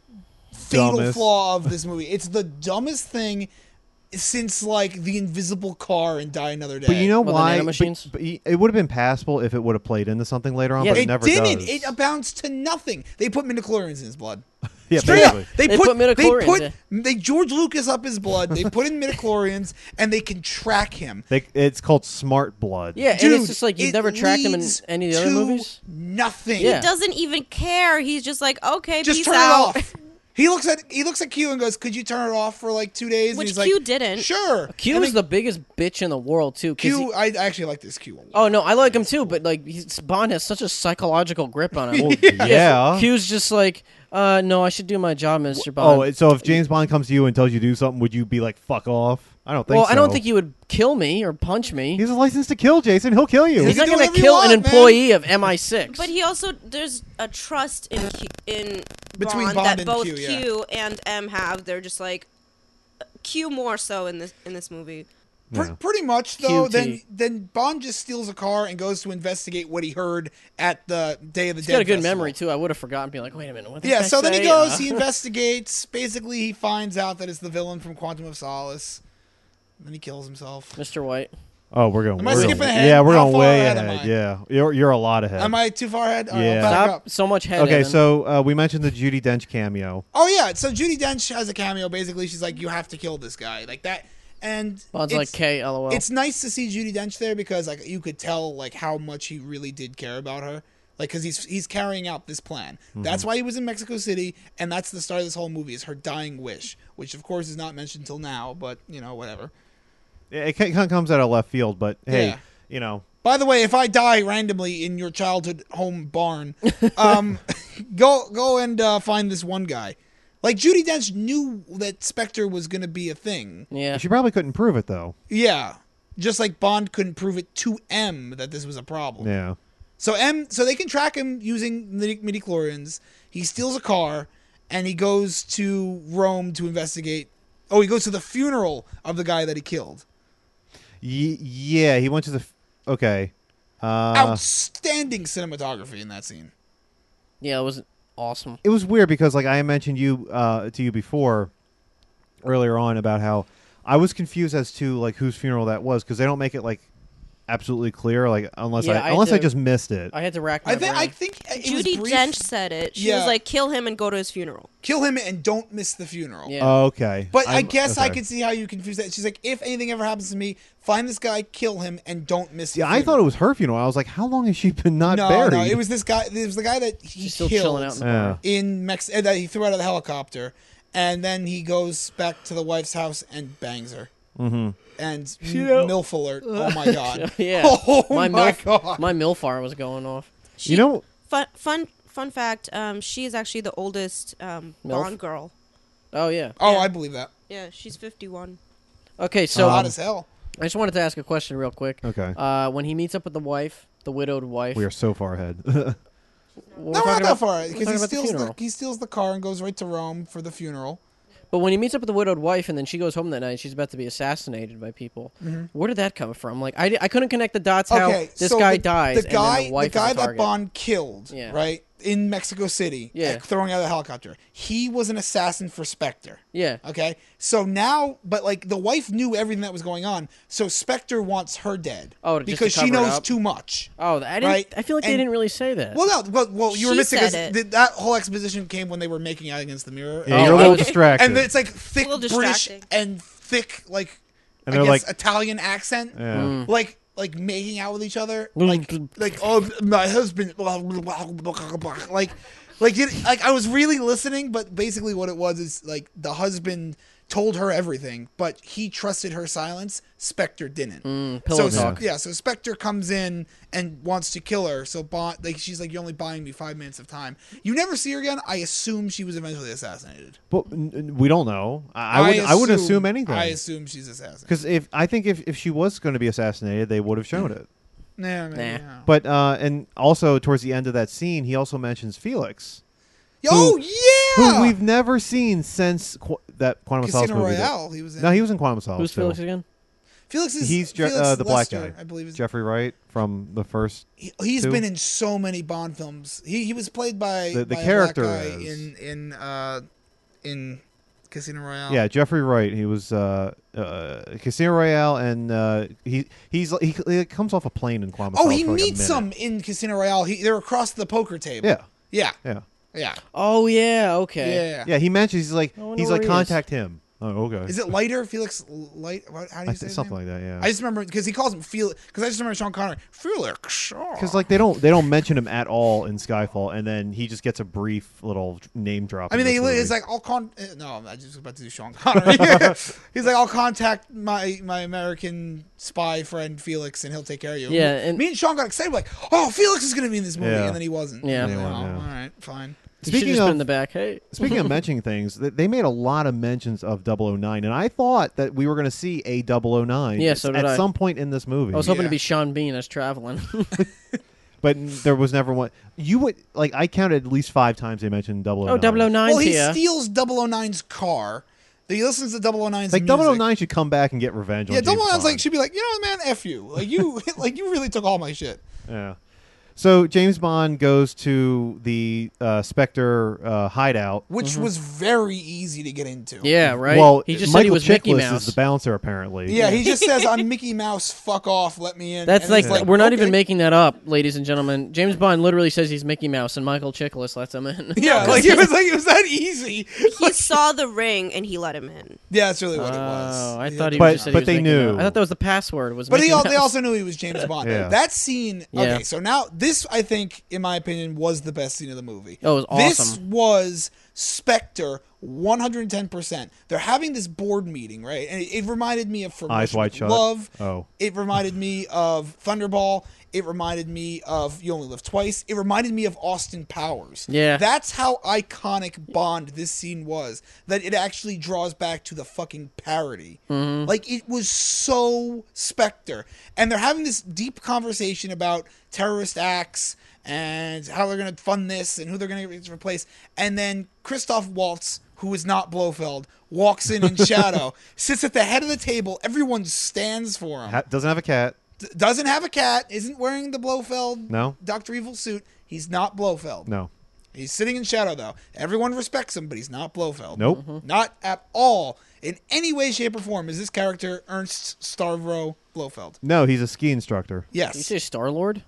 fatal Dumbest. flaw of this movie. It's the dumbest thing since like the Invisible Car in Die Another Day. But you know Well, the why? nanomachines? But it would have been passable if it would have played into something later on, Yeah, but it it never didn't. does. It amounts to nothing. They put midichlorians in his blood. yeah, Straight up, basically. They put midichlorians, they George Lucas up his blood. They put in midichlorians, and they can track him. It's called Smart Blood. Yeah, Dude, and it's just like you've it never tracked him in leads any of the other to movies. Nothing. Yeah. Doesn't even care. He's just like, okay, Just peace turn out. it off. He looks at Q and goes, "Could you turn it off for like 2 days?" Which and he's Q like, didn't. Sure. Q And is the biggest bitch in the world too. 'cause Q. I actually like this Q a lot. oh no, I like him too, but like Bond has such a psychological grip on him. Yeah. Q's just like, no, I should do my job, Mr. Bond. Oh, so if James Bond comes to you and tells you to do something, would you be like, "Fuck off"? I don't think. well, so. I don't think he would kill me or punch me. He's a license to kill, Jason. He'll kill you. He's can not do going to whatever you kill an want, man. employee of MI6. But he also there's a trust in Between Bond Bond that and both Q, yeah. Q and M have. They're just like Q more so in this movie. Yeah. Pretty much though. QT. Then Bond just steals a car and goes to investigate what he heard at the Day of the He's Dead. got a good festival. memory too. I would have forgotten. Be like, wait a minute, what? Did Yeah, that so then he say? goes, he investigates. Basically, he finds out that it's the villain from Quantum of Solace. Then he kills himself. Mr. White. Oh, we're going. Am I we're skipping going, ahead? Yeah, we're How going far way ahead am ahead. I? Yeah, you're a lot ahead. Am I too far ahead? All right, Yeah. I'll back Stop up. so much head. Okay, in. so we mentioned the Judi Dench cameo. Oh yeah, so Judi Dench has a cameo. Basically, she's like, "You have to kill this guy," like that. And Bond's it's, like K, lol. it's nice to see Judi Dench there because like you could tell like how much he really did care about her. Like, because he's carrying out this plan. That's why he was in Mexico City, and that's the start of this whole movie, is her dying wish, which, of course, is not mentioned till now, but, whatever. It kind of comes out of left field, but hey, Yeah. By the way, if I die randomly in your childhood home barn, go and find this one guy. Like, Judi Dench knew that Spectre was going to be a thing. Yeah. she probably couldn't prove it though. Yeah. Just like Bond couldn't prove it to M that this was a problem. Yeah. So they can track him using midichlorians. He steals a car, and he goes to Rome to investigate. Oh, he goes to the funeral of the guy that he killed. Yeah, he went to the. Okay. Outstanding cinematography in that scene. Yeah, it was awesome. It was weird because, like, I mentioned to you before, earlier on, about how I was confused as to like whose funeral that was because they don't make it like absolutely clear, like unless I just missed it. I had to rack my brain. I think it was Judi brief. Dench said it. She was like, kill him and go to his funeral. Kill him and don't miss the funeral. Yeah. Oh, okay. But I guess I could see how you confuse that. She's like, if anything ever happens to me, find this guy, kill him, and don't miss the Yeah, funeral. I thought it was her funeral. I was like, how long has she been not No, buried? it was this guy. It was the guy that he She's still killed chilling out in the Yeah. bar. in Mexico. That he threw out of the helicopter, and then he goes back to the wife's house and bangs her. Mm-hmm. And MILF alert! Oh my god! Yeah. Oh my MILF, god! My MILFar was going off. She, You know, Fun fact. She is actually the oldest Bond girl. Oh, yeah. Oh, Yeah. I believe that. Yeah, she's 51. Okay, so Hot as hell. I just wanted to ask a question real quick. Okay. When he meets up with the wife, the widowed wife. we are so far ahead. we're No, talking not that about- far. we're Because talking about the funeral. he steals the car and goes right to Rome for the funeral. But when he meets up with the widowed wife and then she goes home that night and she's about to be assassinated by people, where did that come from? Like, I couldn't connect the dots how this so guy dies The guy, and then the wife is a that target. Bond killed, Yeah. right, in Mexico City, Yeah. throwing out of the helicopter. He was an assassin for Spectre. Yeah. Okay, so now, but like the wife knew everything that was going on, so Spectre wants her dead. Oh, just to because she cover it knows up? too much. Oh, I didn't. Right? I feel like they And- didn't really say that. Well, no, well, you were She missing said because that whole exposition came when they were making out against the mirror. Yeah, Oh, you're a I little was- distracted. And it's like thick A little British distracting. and thick like And I they're guess like- Italian accent. Yeah. Mm. Like making out with each other, like oh my husband, like I was really listening, but basically what it was is like the husband told her everything, but he trusted her silence. Spectre didn't. pillow so talk. yeah, so Spectre comes in and wants to kill her. So Bond, like she's like, you're only buying me 5 minutes of time. You never see her again. I assume she was eventually assassinated. But we don't know. I wouldn't assume anything. I assume she's assassinated. Because if she was going to be assassinated, they would have shown it. Nah, maybe, Nah. yeah. But and also towards the end of that scene, he also mentions Felix, Oh yeah, who we've never seen since that Quantum of Solace Casino movie. Royale. He was in. No, he was in Quantum of Solace. Who's too. Felix again? Felix is He's Felix the black Lester, guy. I believe. Jeffrey Wright from the first. He's two? been in so many Bond films. He was played by The by character a black guy is- in Casino Royale. Yeah, Jeffrey Wright. He was Casino Royale, and he comes off a plane in Quantum of Oh, Solace he for like a meets minute. him in Casino Royale. They're across the poker table. Yeah, Yeah. yeah, Yeah. Oh yeah. Okay. Yeah. yeah. He mentions he's like I wonder where he is. contact him. Oh, okay. Is it Lighter? Felix Light? How do you say his something name? like that? Yeah. I just remember because he calls him Felix. Because I just remember Sean Connery. Felix. Because like they don't mention him at all in Skyfall, and then he just gets a brief little name drop. I mean, in this it's movie. like no, I'm just about to do Sean Connery. He's like, I'll contact my American spy friend Felix, and he'll take care of you. Yeah, and- me and Sean got excited, like, oh, Felix is going to be in this movie, Yeah. and then he wasn't. Yeah. And then, He wasn't, oh, yeah. all right, fine. He should Speaking just been of- in the back. Hey. Speaking of mentioning things, they made a lot of mentions of 009, and I thought that we were going to see a 009 Yeah, so did at I. some point in this movie. I was hoping Yeah. to be Sean Bean as traveling. But there was never one. You would like I counted at least 5 times they mentioned 009. Oh, 009's Well, he here. steals 009's car. He listens to 009's Like music. 009 should come back and get revenge Yeah, on James 009's like Bond. should be like, you know, man, f you. Like you, like you really took all my shit. Yeah. So James Bond goes to the Spectre hideout. which was very easy to get into. Yeah, right. Well, he just Michael said he was Mickey Chiklis Mouse. is the bouncer, apparently. Yeah, he just says, "I'm Mickey Mouse. Fuck off. Let me in." That's And like, he's we're not okay. even making that up, ladies and gentlemen. James Bond literally says he's Mickey Mouse, and Michael Chiklis lets him in. Yeah, like it was that easy. He saw the ring and he let him in. Yeah, that's really what it was. Oh, I Yeah. thought he But- just said but he was they Mickey knew. Mouse. I thought that was the password. Was But Mickey they Mouse. also knew he was James Bond. Yeah. That scene. Yeah. Okay, so now this, I think, in my opinion, was the best scene of the movie. Oh, it was This awesome. was Spectre 110%. They're having this board meeting, right? And it reminded me of From Eyes Russia Wide with Shut. Love. Oh. It reminded me of Thunderball. It reminded me of You Only Live Twice. It reminded me of Austin Powers. Yeah. That's how iconic Bond this scene was. That it actually draws back to the fucking parody. Mm-hmm. Like, it was so Spectre. And they're having this deep conversation about terrorist acts and how they're going to fund this and who they're going to replace. And then Christoph Waltz, who is not Blofeld, walks in shadow, sits at the head of the table. Everyone stands for him. Doesn't have a cat. Doesn't have a cat, isn't wearing the Blofeld No. Dr. Evil suit. He's not Blofeld. No. He's sitting in shadow, though. Everyone respects him, but he's not Blofeld. Nope. Not at all. In any way, shape, or form is this character Ernst Stavro Blofeld. No, he's a ski instructor. Did you Yes. say Star Lord?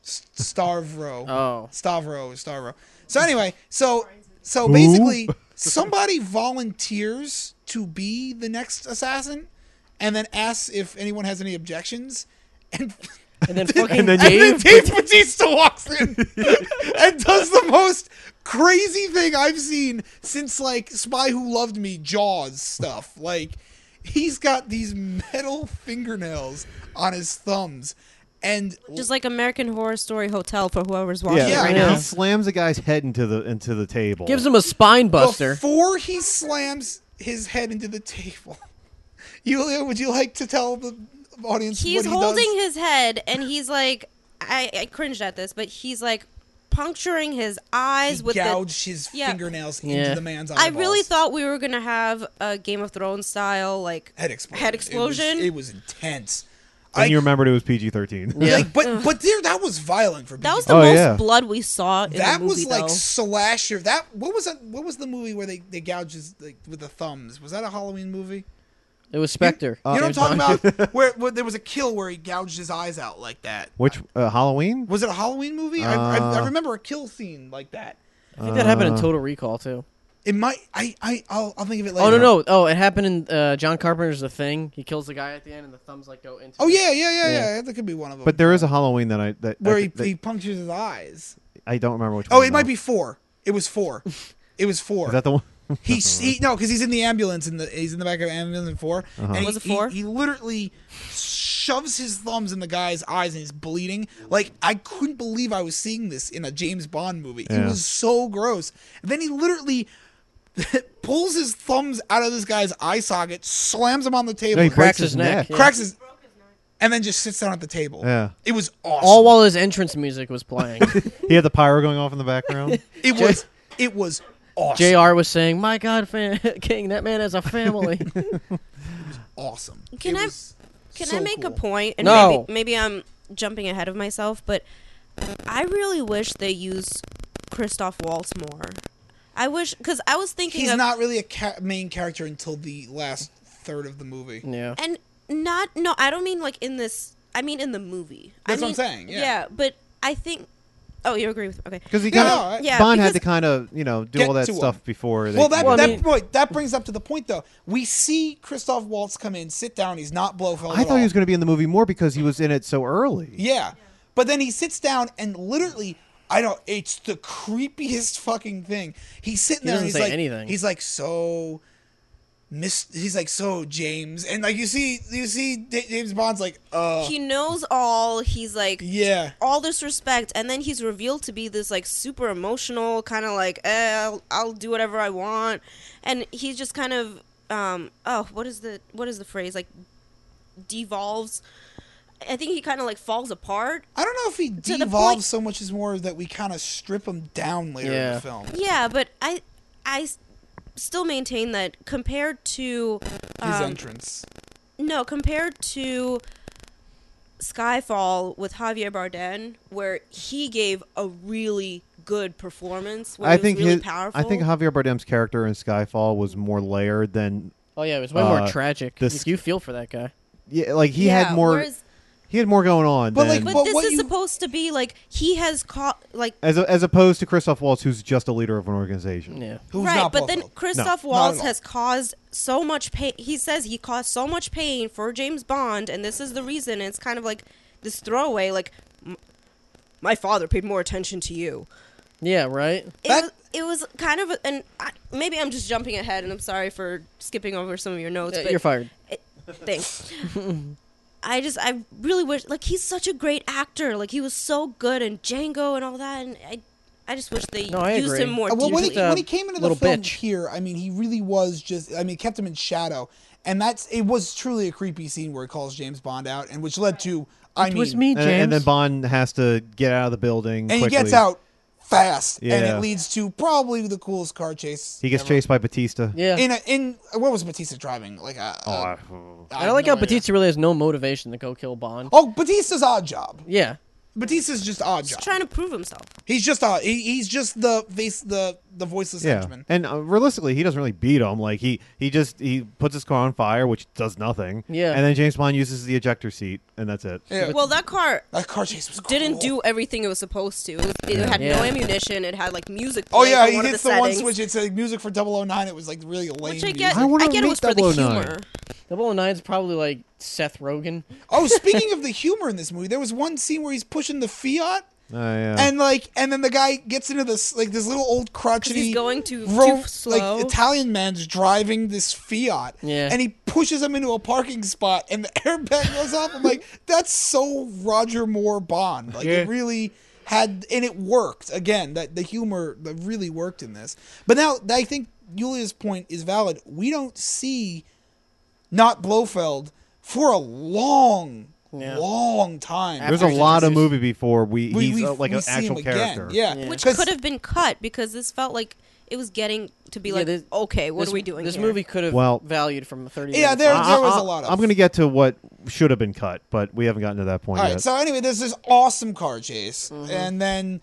Stavro. Oh. Stavro. So anyway, so basically, somebody volunteers to be the next assassin, and then asks if anyone has any objections, and And then fucking And then Dave. Dave Bautista walks in and does the most crazy thing I've seen since like Spy Who Loved Me, Jaws stuff. Like, he's got these metal fingernails on his thumbs, and Just like American Horror Story Hotel for whoever's watching Yeah, it right yeah. now. He slams a guy's head into the table. Gives him a spine buster. before he slams his head into the table, Yulia, would you like to tell the audience He's what he holding does? his head and he's like, I cringed at this, but he's like puncturing his eyes He with the. gouged his Yeah. fingernails Yeah. into the man's eyeballs. I really thought we were gonna have a Game of Thrones style like head explosion. Head explosion? It was intense. And you remembered it was PG-13. Yeah. Like, but there, that was violent for that was PG. the Oh, most yeah. blood we saw in That the movie, was like though. slasher. That what was that? What was the movie where they gouge his like with the thumbs? Was that a Halloween movie? It was Spectre. You know what James I'm Bond. talking about? where there was a kill where he gouged his eyes out like that. Which Halloween? Was it a Halloween movie? I remember a kill scene like that. I think that happened in Total Recall too. It might. I'll think of it later. Oh no! Oh, it happened in John Carpenter's The Thing. He kills the guy at the end, and the thumbs like go into. Oh it. yeah. That could be one of them. But there is a Halloween where that he punctures his eyes. I don't remember which Oh, one. it might though. be 4. It was 4. It was 4. Is that the one? No, because he's in the ambulance he's in the back of ambulance in 4. And Was it 4? He literally shoves his thumbs in the guy's eyes and he's bleeding. Like, I couldn't believe I was seeing this in a James Bond movie. Yeah. It was so gross. And then he literally pulls his thumbs out of this guy's eye socket, slams him on the table, No, he cracks breaks his his neck. Yeah. cracks his, and then just sits down at the table. Yeah. It was awesome. All while his entrance music was playing. He had the pyro going off in the background. It was awesome. Jr. was saying, "My God, King, that man has a family." Awesome. Can It I- was Can so I make cool. a point? And No. maybe I'm jumping ahead of myself, but I really wish they used Christoph Waltz more. I wish, because I was thinking He's of, not really a main character until the last third of the movie. Yeah. and not, no, I don't mean like in this, I mean in the movie. That's what I'm mean- saying, yeah. but I think, oh, you agree with, okay. Because he Yeah, kind no, of yeah, Bond had because- to kind of do Get all that to him. stuff before. They Well, that Well, I that mean- point that brings up to the point though. We see Christoph Waltz come in, sit down. He's not Blofeld. I at thought he all. was going to be in the movie more because he was in it so early. Yeah, but then he sits down and literally, I don't. It's the creepiest fucking thing. He's sitting He there doesn't and he's say like, anything. he's like so. He's like so James, and like you see James Bond's like, He knows all, he's like, yeah. all this respect, and then he's revealed to be this like super emotional kind of like I'll do whatever I want, and he's just kind of what is the phrase, like devolves. I think he kind of like falls apart. I don't know if he To the devolves point- so much as more that we kind of strip him down later in Yeah. the film. Yeah, but I still maintain that compared to His entrance. no, compared to Skyfall with Javier Bardem, where he gave a really good performance. Where I he was think really powerful. I think Javier Bardem's character in Skyfall was more layered than Oh yeah, it was way more tragic. this- You feel for that guy. like he had more. Whereas, He had more going on. But, than, like, but But this what is you- supposed to be like he has caught like as opposed to Christoph Waltz, who's just a leader of an organization. Yeah. Who's right, not but then Blofeld. Christoph No, not Waltz at all. has caused so much pain. He says he caused so much pain for James Bond, and this is the reason. And it's kind of like this throwaway, like my father paid more attention to you. Yeah, right? It was kind of, maybe I'm just jumping ahead, and I'm sorry for skipping over some of your notes. But You're fired. Thanks. I really wish, like, he's such a great actor. Like, he was so good in Django and all that, and I just wish they No, I used agree. him more Well, deeply. when he came into the little film bitch. here, I mean, he really was just. I mean, it kept him in shadow, and it was truly a creepy scene where he calls James Bond out, and which led to. I It mean, was me, James. And then Bond has to get out of the building. and quickly. he gets out fast, and Yeah. it leads to probably the coolest car chase. He gets ever. chased by Batista. Yeah. In what was Batista driving? Like a. Oh, I like how Batista really has no motivation to go kill Bond. Oh, Batista's odd job. Yeah. Batista's just odd He's job. trying to prove himself. He's just odd. He's just the voiceless yeah. henchman. And realistically, he doesn't really beat him. Like he puts his car on fire, which does nothing. Yeah. And then James Bond uses the ejector seat, and that's it. Yeah. Well, that car That car chase was cool. didn't do everything it was supposed to. It had Yeah. no ammunition. It had like music. Oh playing yeah, for he one of hits the the one settings, switch. It's like music for 009. It was like really lame. which I music. get. I wanna I get it meet was for the 009. humor. 009 is probably like Seth Rogen. Oh, speaking of the humor in this movie, there was one scene where he's pushing the Fiat, Oh yeah. and then the guy gets into this like this little old crotchety. He's going too slow. Like Italian man's driving this Fiat, Yeah. and he pushes him into a parking spot, and the airbag goes off. I'm like, that's so Roger Moore Bond. Like it really had, and it worked. Again, that the humor that really worked in this. But now I think Julia's point is valid. We don't see not Blofeld for a long time. There's a lot of movie before he's like we an see actual him again. character. Yeah, Which 'Cause- could have been cut because this felt like it was getting to be Yeah, like, this- okay, what this, are we doing This here? movie could have Well- valued from 30 Yeah, minutes. there on. was a lot of. I'm going to get to what should have been cut, but we haven't gotten to that point All yet. right. So anyway, there's this awesome car chase, Mm-hmm. and then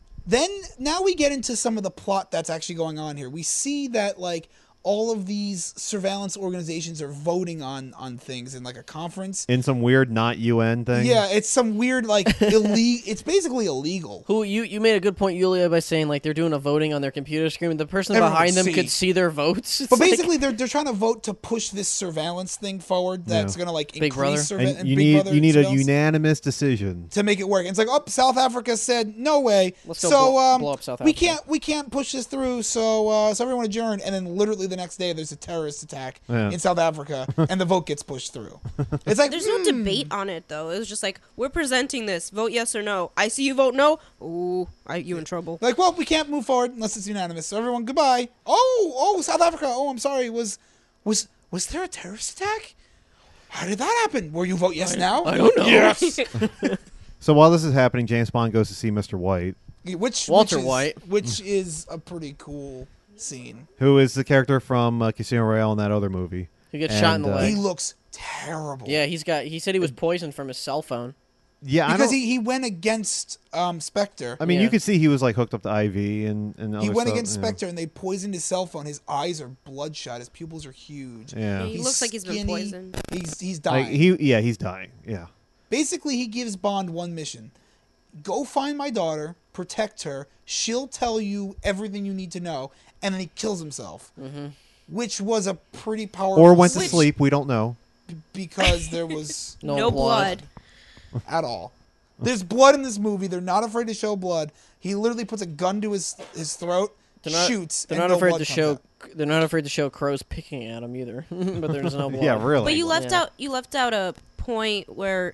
now we get into some of the plot that's actually going on here. We see that like all of these surveillance organizations are voting on things in like a conference. In some weird not UN thing. Yeah, it's some weird like illegal. It's basically illegal. Who you made a good point, Yulia, by saying like they're doing a voting on their computer screen. The person Everyone behind could them see. could see their votes. It's But like- basically, they're trying to vote to push this surveillance thing forward. That's Yeah. gonna like Big Brother. increase And you Big Brother need a surveillance unanimous decision. to make it work. And it's like, oh, South Africa said no way. Let's go so blow up South we Africa. can't push this through. So everyone adjourn. And then literally the next day, there's a terrorist attack Yeah. in South Africa, and the vote gets pushed through. It's like There's no debate on it though. It was just like, we're presenting this. Vote yes or no. I see you vote no. Ooh, you in trouble. like, well, we can't move forward unless it's unanimous. So everyone, goodbye. Oh, South Africa. Oh, I'm sorry. Was there a terrorist attack? How did that happen? Were you vote yes now? I don't know. Yes. So while this is happening, James Bond goes to see Mr. White, Walter White. which is a pretty cool scene. who is the character from Casino Royale in that other movie. He gets shot in the And, leg. He looks terrible. Yeah, he said he was poisoned from his cell phone. Yeah, because I don't, he went against Spectre. I mean, Yeah. you could see he was like hooked up to IV and other He went stuff, against yeah. Spectre, and they poisoned his cell phone. His eyes are bloodshot. His pupils are huge. Yeah, He looks like he's been skinny. poisoned. He's dying. like he's dying. Yeah, Basically, he gives Bond one mission: go find my daughter, protect her. She'll tell you everything you need to know, and then he kills himself, which was a pretty powerful. or went to switch sleep. We don't know. because there was No blood. at all. There's blood in this movie. They're not afraid to show blood. He literally puts a gun to his throat, shoots. They're and not no afraid blood to comes show. out. They're not afraid to show crows picking at him either. But there's no blood. Yeah, really. But you left Yeah. out a point where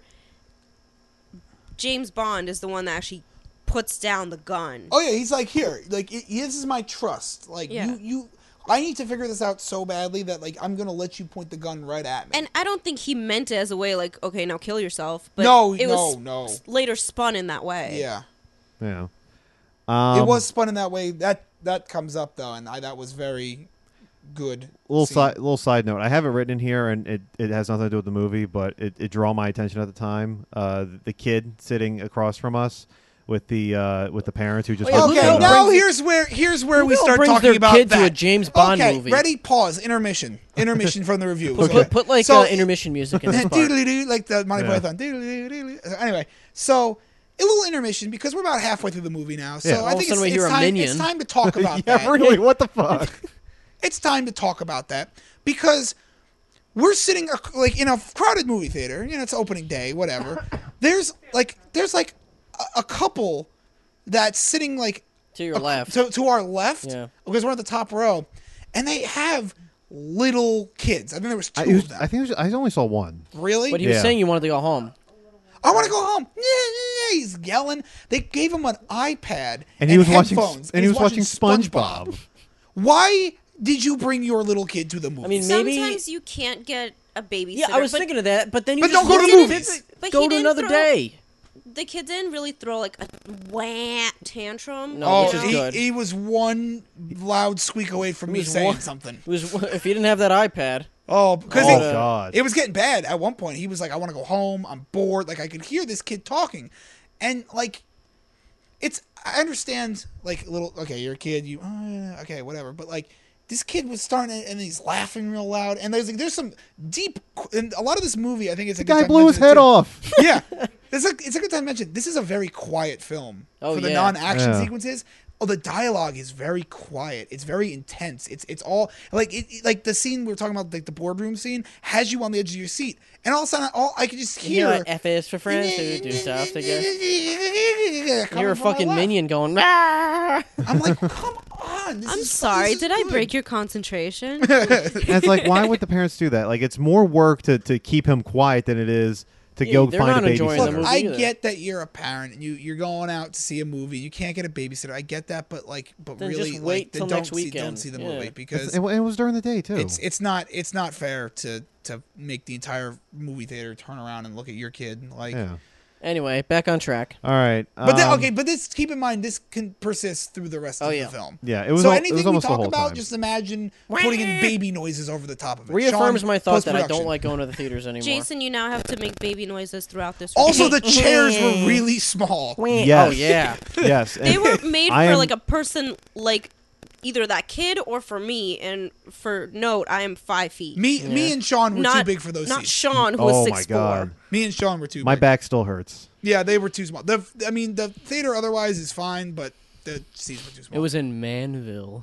James Bond is the one that actually puts down the gun. Oh yeah, he's like, here, like this is my trust. Like Yeah. you, I need to figure this out so badly that like I'm gonna let you point the gun right at me. And I don't think he meant it as a way like, okay, now kill yourself. But No, it was no. later spun in that way. yeah, Yeah, it was spun in that way. That comes up though, and that was very, good. Little scene. side note. I have it written in here, and it has nothing to do with the movie, but it drew my attention at the time. The kid sitting across from us with the parents who just Oh, yeah, went Okay, Lugo now brings- here's where we Lugo start brings talking their about kid that. to a James Bond okay, movie. ready? Pause. Intermission from the review. Put like So- intermission music in this part. Doodly-doo, like the Monty Yeah. Python. Doodly-doo-doodly. Anyway, so a little intermission because we're about halfway through the movie now. So Yeah. I All of a think sudden we hear a time, minion. it's time to talk about yeah, that. really. What the fuck? It's time to talk about that because we're sitting like in a crowded movie theater. You know, it's opening day, whatever. There's like a couple that's sitting like To your left. to our left, Yeah. because we're at the top row, and they have little kids. I think there was two of them. I think I only saw one. Really? But he was Yeah. saying you wanted to go home. I want to go home. Yeah, he's yelling. They gave him an iPad And he was watching headphones, and he was watching SpongeBob. Why did you bring your little kid to the movie? I mean, maybe. Sometimes you can't get a babysitter. Yeah, I was but thinking of that, but then you But just don't go to look at movies. it, But Go he to didn't another throw- day. the kid didn't really throw like a wah tantrum. No, oh, which is good. he was one loud squeak away from me was saying one- something. It was if he didn't have that iPad. Oh, because Oh God! it was getting bad at one point. He was like, "I want to go home. I'm bored." Like I could hear this kid talking, and like, it's. I understand. Like little. Okay, you're a kid. You. Okay, whatever. But like, this kid was starting, and he's laughing real loud. And there's some deep. And a lot of this movie, I think it's a The good guy time to blew his mention it, head too. off. Yeah, it's a good time to mention. This is a very quiet film Oh, for the yeah. non-action Yeah. sequences. Oh, the dialogue is very quiet. It's very intense. It's all like like the scene we were talking about, like the boardroom scene, has you on the edge of your seat, and all of a sudden, I could just You hear. know, F is for friends who do stuff together. coming You're a from my fucking left. minion going. "Ah!" I'm like, come on. I'm sorry. Did I break your concentration? And it's like, why would the parents do that? Like, it's more work to keep him quiet than it is to Yeah, go they're find not a enjoying the babysitter. movie. I either. get that you're a parent and you're going out to see a movie. You can't get a babysitter. I get that, but Then really, just wait like, then till don't next see, weekend. don't see the Yeah. movie because It was during the day too. it's not fair to make the entire movie theater turn around and look at your kid like. yeah. Anyway, back on track. All right. But but this keep in mind this can persist through the rest Oh, of yeah. the film. Yeah, it was. So it anything was we almost the talk whole about, time. just imagine putting in baby noises over the top of it. Reaffirms Sean, my thought that I post-production. don't like going to the theaters anymore. Jason, you now have to make baby noises throughout this. Also, review. the chairs were really small. Yes. Oh yeah. Yes. they and were made I for am- like a person like either that kid or for me. And for note, I am 5 feet. Me and Sean were not too big for those Not seats. Sean, who Oh was my 6'4". God. Me and Sean were too My big. back still hurts. Yeah, they were too small. The theater otherwise is fine, but the seats were too small. It was in Manville.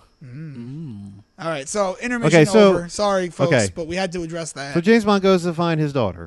All right, so intermission Okay, so- over. Sorry, folks, okay. but we had to address that. So James Bond goes to find his daughter,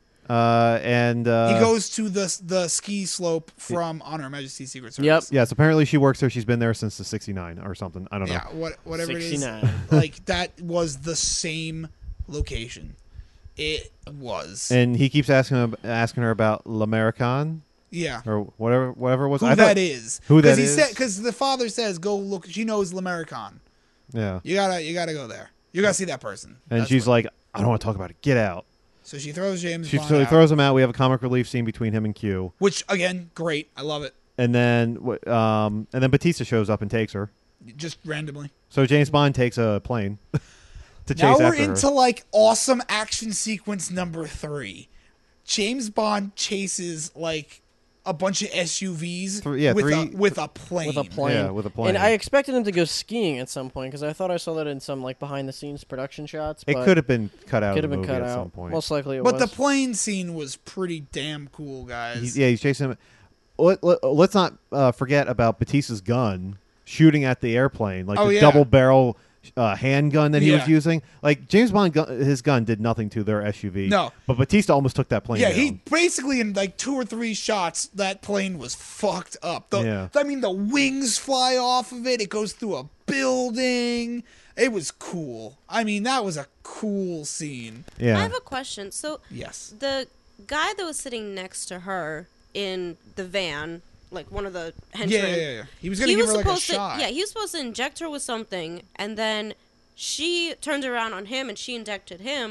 and he goes to the ski slope from On Her Majesty's Secret Service. Yep. Yes, apparently she works there. She's been there since the '69 or something. I don't know. Yeah, whatever it is. 69. Like that was the same location. It was. And he keeps asking her about L'American Yeah. or whatever it was. Who I that thought- is? Who that he is? said because the father says go look. She knows L'American. Yeah. You gotta go there. You gotta see that person. And That's she's what- like, I don't want to talk about it. Get out. So she throws James. She Bond so he out, throws him out. We have a comic relief scene between him and Q, which again, great. I love it. and then Batista shows up and takes her. Just randomly. So James Bond takes a plane to chase Now we're after into her. like awesome action sequence number 3. James Bond chases like a bunch of SUVs Three- with three- a plane. With a plane. Yeah, with a plane. And I expected him to go skiing at some point because I thought I saw that in some like behind the scenes production shots. It but could have been cut out could of have the been movie cut at out. some point. Most likely it But was. the plane scene was pretty damn cool, guys. He's chasing him. Let's not forget about Batista's gun shooting at the airplane, like Oh, the yeah. double barrel handgun that he was Yeah. using. Like James Bond, his gun did nothing to their SUV. No. but Batista almost took that plane. Yeah, down. he basically in like 2 or 3 shots that plane was fucked up. Yeah. I mean, the wings fly off of it. It goes through a building. It was cool. I mean, that was a cool scene. Yeah. I have a question. So Yes. the guy that was sitting next to her in the van, like one of the henchmen, Yeah. He was gonna give her like a supposed shot. to, yeah, he was supposed to inject her with something, and then she turned around on him and she injected him,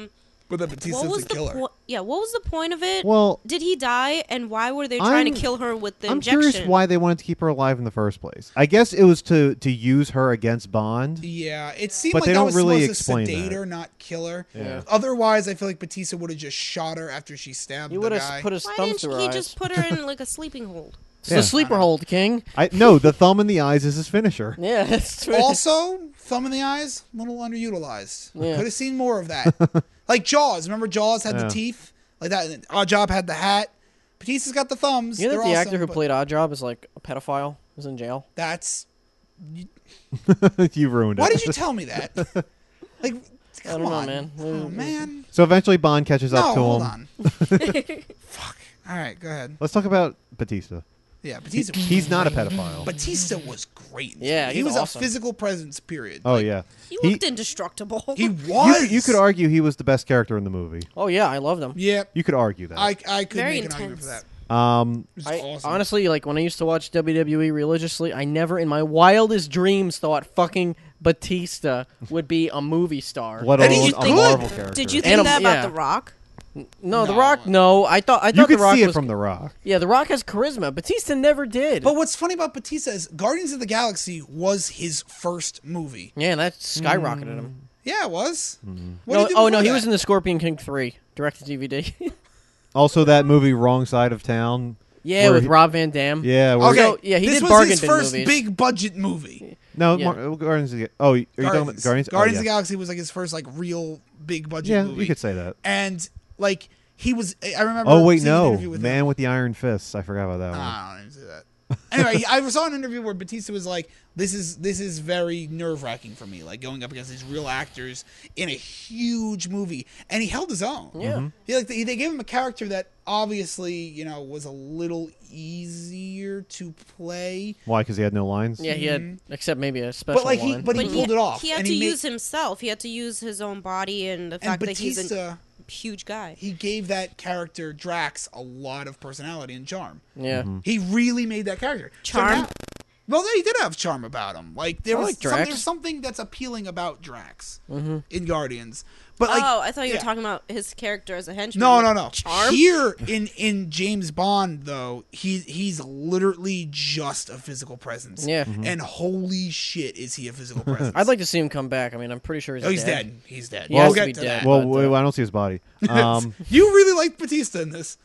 But then What Batista's was a the killer. point? Yeah, what was the point of it? Well, Did he die, and why were they trying I'm- to kill her with the I'm injection? curious why they wanted to keep her alive in the first place. I guess it was to use her against Bond. Yeah, it seemed But like they that don't was really supposed to explain sedate that. her, not kill her. Yeah. Otherwise, I feel like Batista would have just shot her after she stabbed He the would guy. have put his Why thumb didn't through her he eyes. just put her in like a sleeping hold? It's Yeah. the sleeper hold, King. No, the thumb in the eyes is his finisher. Yeah, that's true. Also, thumb in the eyes, a little underutilized. Yeah. Could have seen more of that. Like Jaws. Remember Jaws had Yeah. the teeth? Like that. And Oddjob had the hat. Batista's got the thumbs. You know They're that the awesome, actor who but played Oddjob is like a pedophile, is in jail. That's... You ruined Why it. did you tell me that? Like, I come don't know, on. man. Oh, man. So eventually Bond catches No, up to hold him. on. Fuck. All right, go ahead. Let's talk about Batista. Yeah, Batista. He's not a pedophile. Batista was great. Yeah, he he's was awesome. a physical presence. Period. Oh Like, yeah. He looked indestructible. he You was. could, you could argue he was the best character in the movie. Oh yeah, I loved him. Yeah, You could argue that. I could Very make an argument for intense. that. Um, It was I awesome. honestly, like when I used to watch WWE religiously, I never in my wildest dreams thought fucking Batista would be a movie star. let And alone he's a good. Marvel character. Did you think Anim- that about yeah. The Rock? No, The No. Rock. No, I thought You could The Rock see it was, from The Rock. Yeah, The Rock has charisma. Batista never did. But what's funny about Batista is Guardians of the Galaxy was his first movie. yeah, that skyrocketed him. Yeah, it was. Mm-hmm. What No, did he do oh before no, he that? was in the Scorpion King 3 direct to DVD. Also, that movie Wrong Side of Town. yeah, Where with he- Rob Van Dam. Yeah. Where Okay, So, yeah, he this did was bargain his bin first movies. big budget movie. No, Yeah. Guardians of the. Oh, are you talking about Guardians? Guardians oh, of the yeah. Galaxy was like his first like real big budget Yeah, movie. you could say that. And like he was. I remember. Oh wait, seeing an no, interview with Man him. with the Iron Fists. I forgot about that one. I don't even say that. Anyway, I saw an interview where Batista was like, "This is very nerve wracking for me, like going up against these real actors in a huge movie," and he held his own. Yeah. Mm-hmm. He, like they gave him a character that obviously was a little easier to play, Why? Because he had no lines. Yeah, he had except maybe a special but like line. he pulled it off. He had and to he use himself. He had to use his own body and the and fact that he's Batista. a huge guy. He gave that character Drax a lot of personality and charm. yeah. Mm-hmm. He really made that character Charm? So well, he did have charm about him. Like there I was like Drax. there's something that's appealing about Drax in Guardians. But like, oh, I thought you were yeah. talking about his character as a henchman. No. Charm? Here in James Bond though, he's literally just a physical presence. Yeah. And holy shit, is he a physical presence? I'd like to see him come back. I mean, I'm pretty sure he's Oh, he's dead. dead. He's dead. He has We'll to get be to dead. that. Well, But, I don't see his body. You really liked Batista in this.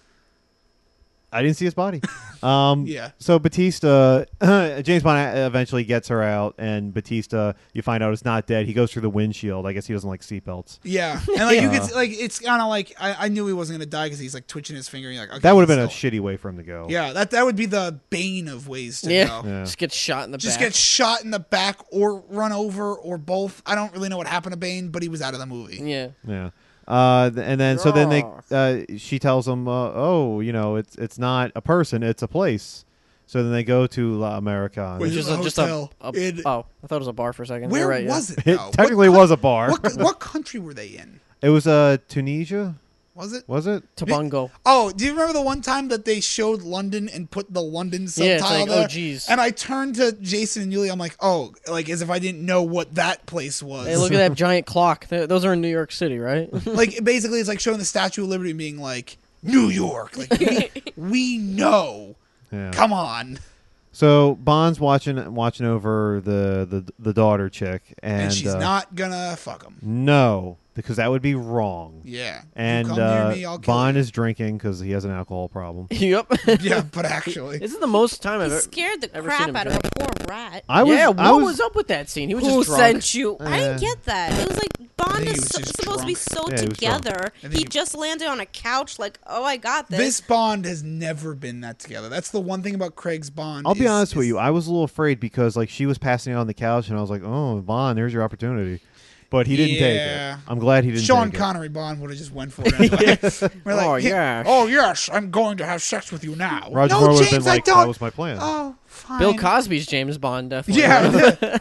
I didn't see his body. Yeah. So Batista, James Bond eventually gets her out, and Batista, you find out, is not dead. He goes through the windshield. I guess he doesn't like seatbelts. Yeah, and like you could like it's kind of like I knew he wasn't gonna die because he's like twitching his finger. And you're like, okay, That would have been a he's still- shitty way for him to go. Yeah, that would be the bane of ways to Yeah. go. Yeah. Just get shot in the Just back. get shot in the back or run over or both. I don't really know what happened to Bane, but he was out of the movie. Yeah. Yeah. And then so then she tells him, oh, it's not a person, it's a place. So then they go to La Americana. Which Which is is a just hotel a in- oh, I thought it was a bar for a second. Where You're right, was yeah. it? It Though? technically What was a bar. What country were they in? It was Tunisia, Was it? was it? Tabungo. Oh, do you remember the one time that they showed London and put the London Yeah, it's subtitle like, there? oh, geez. And I turned to Jason and Yulia. I'm like, oh, like as if I didn't know what that place was. Hey, look at that giant clock. Those are in New York City, right? Like basically, it's like showing the Statue of Liberty being like New York. Like we know. Yeah. Come on. So Bond's watching over the daughter chick, And she's not gonna fuck him. No, because that would be wrong. Yeah. And you come near me, I'll kill Bond you. is drinking because he has an alcohol problem. yep. Yeah, but actually, This is the most time I've He ever scared the ever seen crap him out of drink. a poor rat. I was, yeah, I what was up with that scene? He was Who just drunk. sent you? I didn't get that. It was like Bond think he is was just supposed to be drunk. so Yeah, he was drunk. together. think He he- just landed on a couch like, oh, I got this. this Bond has never been that together. That's the one thing about Craig's Bond. I'll be is- honest with is- you. I was a little afraid because like she was passing out on the couch, and I was like, "Oh, Bond, there's your opportunity." But he didn't take Yeah. it. I'm glad he didn't. Sean take Connery Bond would have just went for it. Anyway. We're like, Oh, "Hey, yes. oh yes, I'm going to have sex with you now. it. Roger no, Moore would have James, been I like, don't. "That was my plan." Oh, fine. Bill Cosby's James Bond, definitely. Yeah.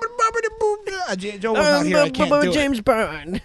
Joe was not here. I can't do James Bond.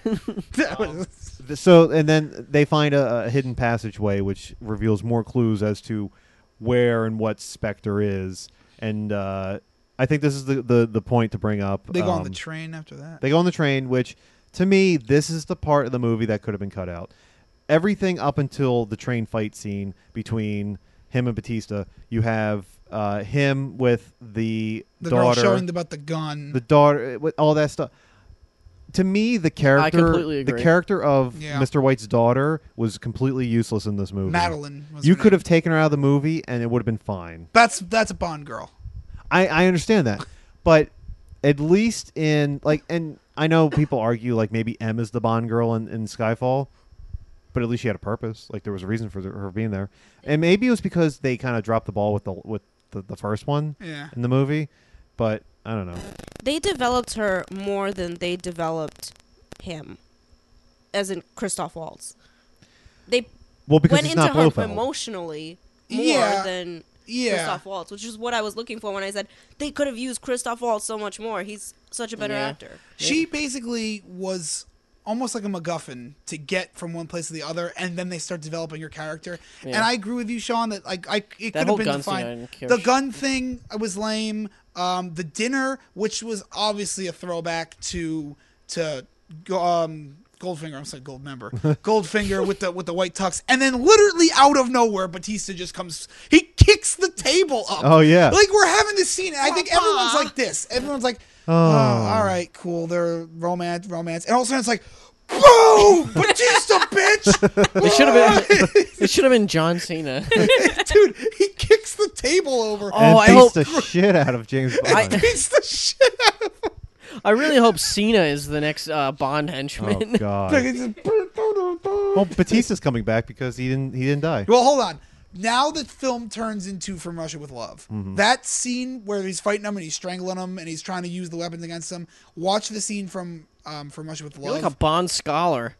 it. So, and then they find a hidden passageway, which reveals more clues as to where and what Spectre is. And I think this is the point to bring up. They go on the train after that. They go on the train, which To me, this is the part of the movie that could have been cut out. Everything up until the train fight scene between him and Batista, you have him with the girl daughter, showing about the gun. the daughter, with all that stuff. To me, the completely the agree. character of Yeah. Mr. White's daughter was completely useless in this movie. Madeline. Was You her could name. have taken her out of the movie, and it would have been fine. That's a Bond girl. I understand that, but at least in like, and I know people argue like maybe M is the Bond girl in Skyfall, but at least she had a purpose. Like there was a reason for her being there, and maybe it was because they kind of dropped the ball with the first one Yeah. in the movie. But I don't know. They developed her more than they developed him, as in Christoph Waltz. They Well, because went he's into not her Blofeld. emotionally more Yeah. than Yeah. Christoph Waltz, which is what I was looking for when I said they could have used Christoph Waltz so much more. He's such a better Yeah. actor. She basically was almost like a MacGuffin to get from one place to the other, and then they start developing her character. Yeah. And I agree with you, Sean, that it That could have whole been gun scene, I defined. didn't care. The gun thing was lame. The dinner, which was obviously a throwback to Goldfinger. I'm sorry, Goldmember. Goldfinger with the white tux, and then literally out of nowhere, Batista just comes. He kicks the table up. Oh, yeah. like we're having this scene. And I think everyone's like this. Everyone's like, oh, all right, cool. They're romance, and all of a sudden it's like, boom, Batista, bitch. It should have been. It should have been John Cena. Dude, he kicks the table over. And I beats hope- the shit out of James Bond. Beats the shit out of him. I really hope Cena is the next Bond Oh henchman. God. Like, it's just- Well, Batista's coming back because he didn't die. Well, hold on. Now the film turns into From Russia with Love. Mm-hmm. That scene where he's fighting him and he's strangling him and he's trying to use the weapons against him. Watch the scene from Russia with You're Love. like a Bond scholar.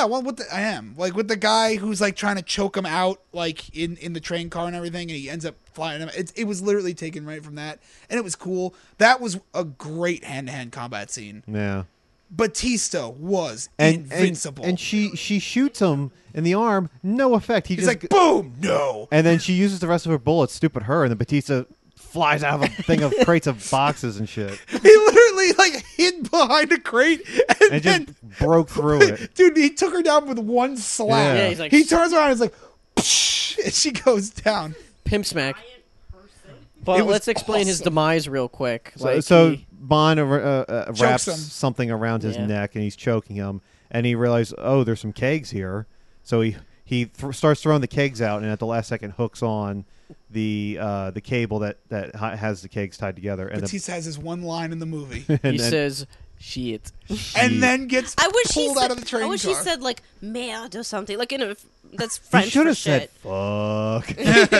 I am like with the guy who's like trying to choke him out like in the train car and everything, and he ends up flying him. It was literally taken right from that, and it was cool. That was a great hand-to-hand combat scene. Yeah. Batista was And invincible. and she shoots him in the arm, no effect. he's just like, boom, no. and then she uses the rest of her bullets, stupid her, and then Batista flies out of a thing of crates of boxes and shit, He literally like hid behind a crate and, and then, just broke through it. dude, he took her down with one slap. Yeah. Yeah, he's like He turns around and is like, and she goes down. pimp smack. But It was let's explain his awesome. demise real quick. So he- Bond wraps him. something around his Yeah. neck, and he's choking him, and he realizes, oh, there's some kegs here, so he starts throwing the kegs out, and at the last second hooks on the cable that has the kegs tied together, and Batista has his one line in the movie, he then- says, "Shit." and then gets I wish he pulled said, out of the train I wish car. he said like merde or something, like in a that's he French should for have said shit. fuck.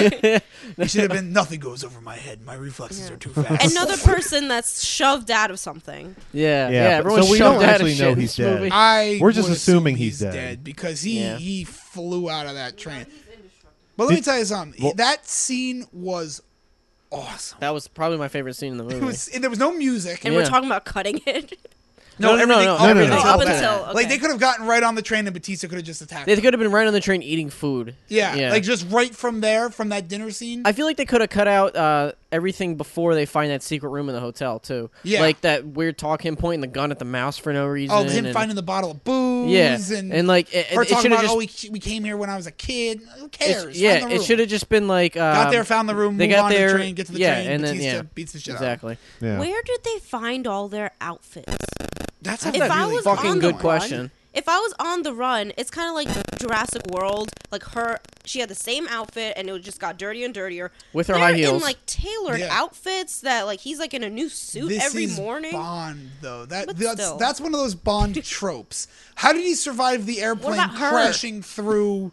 He should have been. Nothing goes over my head. My reflexes are too fast. Another person that's shoved out of something. Yeah, Yeah, yeah. but- Everyone's so we shoved don't out actually of know shit in he's this dead. movie. I We're just would assuming assume he's dead. because Yeah. he flew out of that train. But let me tell you something. Well- That scene was awesome. That was probably my favorite scene in the movie. It was. And there was no music. And Yeah. we're talking about cutting it. No, everything, no, everything no. up Up to until that. Like okay. they could have gotten right on the train and Batista could have just attacked. They them. could have been right on the train eating food. Yeah, like just right from there, from that dinner scene. I feel like they could have cut out everything before they find that secret room in the hotel too. Yeah. like that weird talk, him pointing the gun at the mouse for no reason. him and- finding the bottle of booze. yeah, and like her it talking should have about, just we came here when I was a kid. Who cares? Find the it room. should have just been like Got there, found the room, they move got on there, to the train, get to the yeah, train, and then Batista yeah, beats the shit exactly. Yeah. Where did they find all their outfits? That's a If really I was fucking on good the question. Run, if I was on the run, it's kind of like Jurassic World. Like she had the same outfit, and it just got dirtier and dirtier. With her They're high in heels. like tailored Yeah. outfits that like he's like in a new suit This every is morning. Bond, though. But That's still. that's one of those Bond tropes. How did he survive the airplane about her? crashing through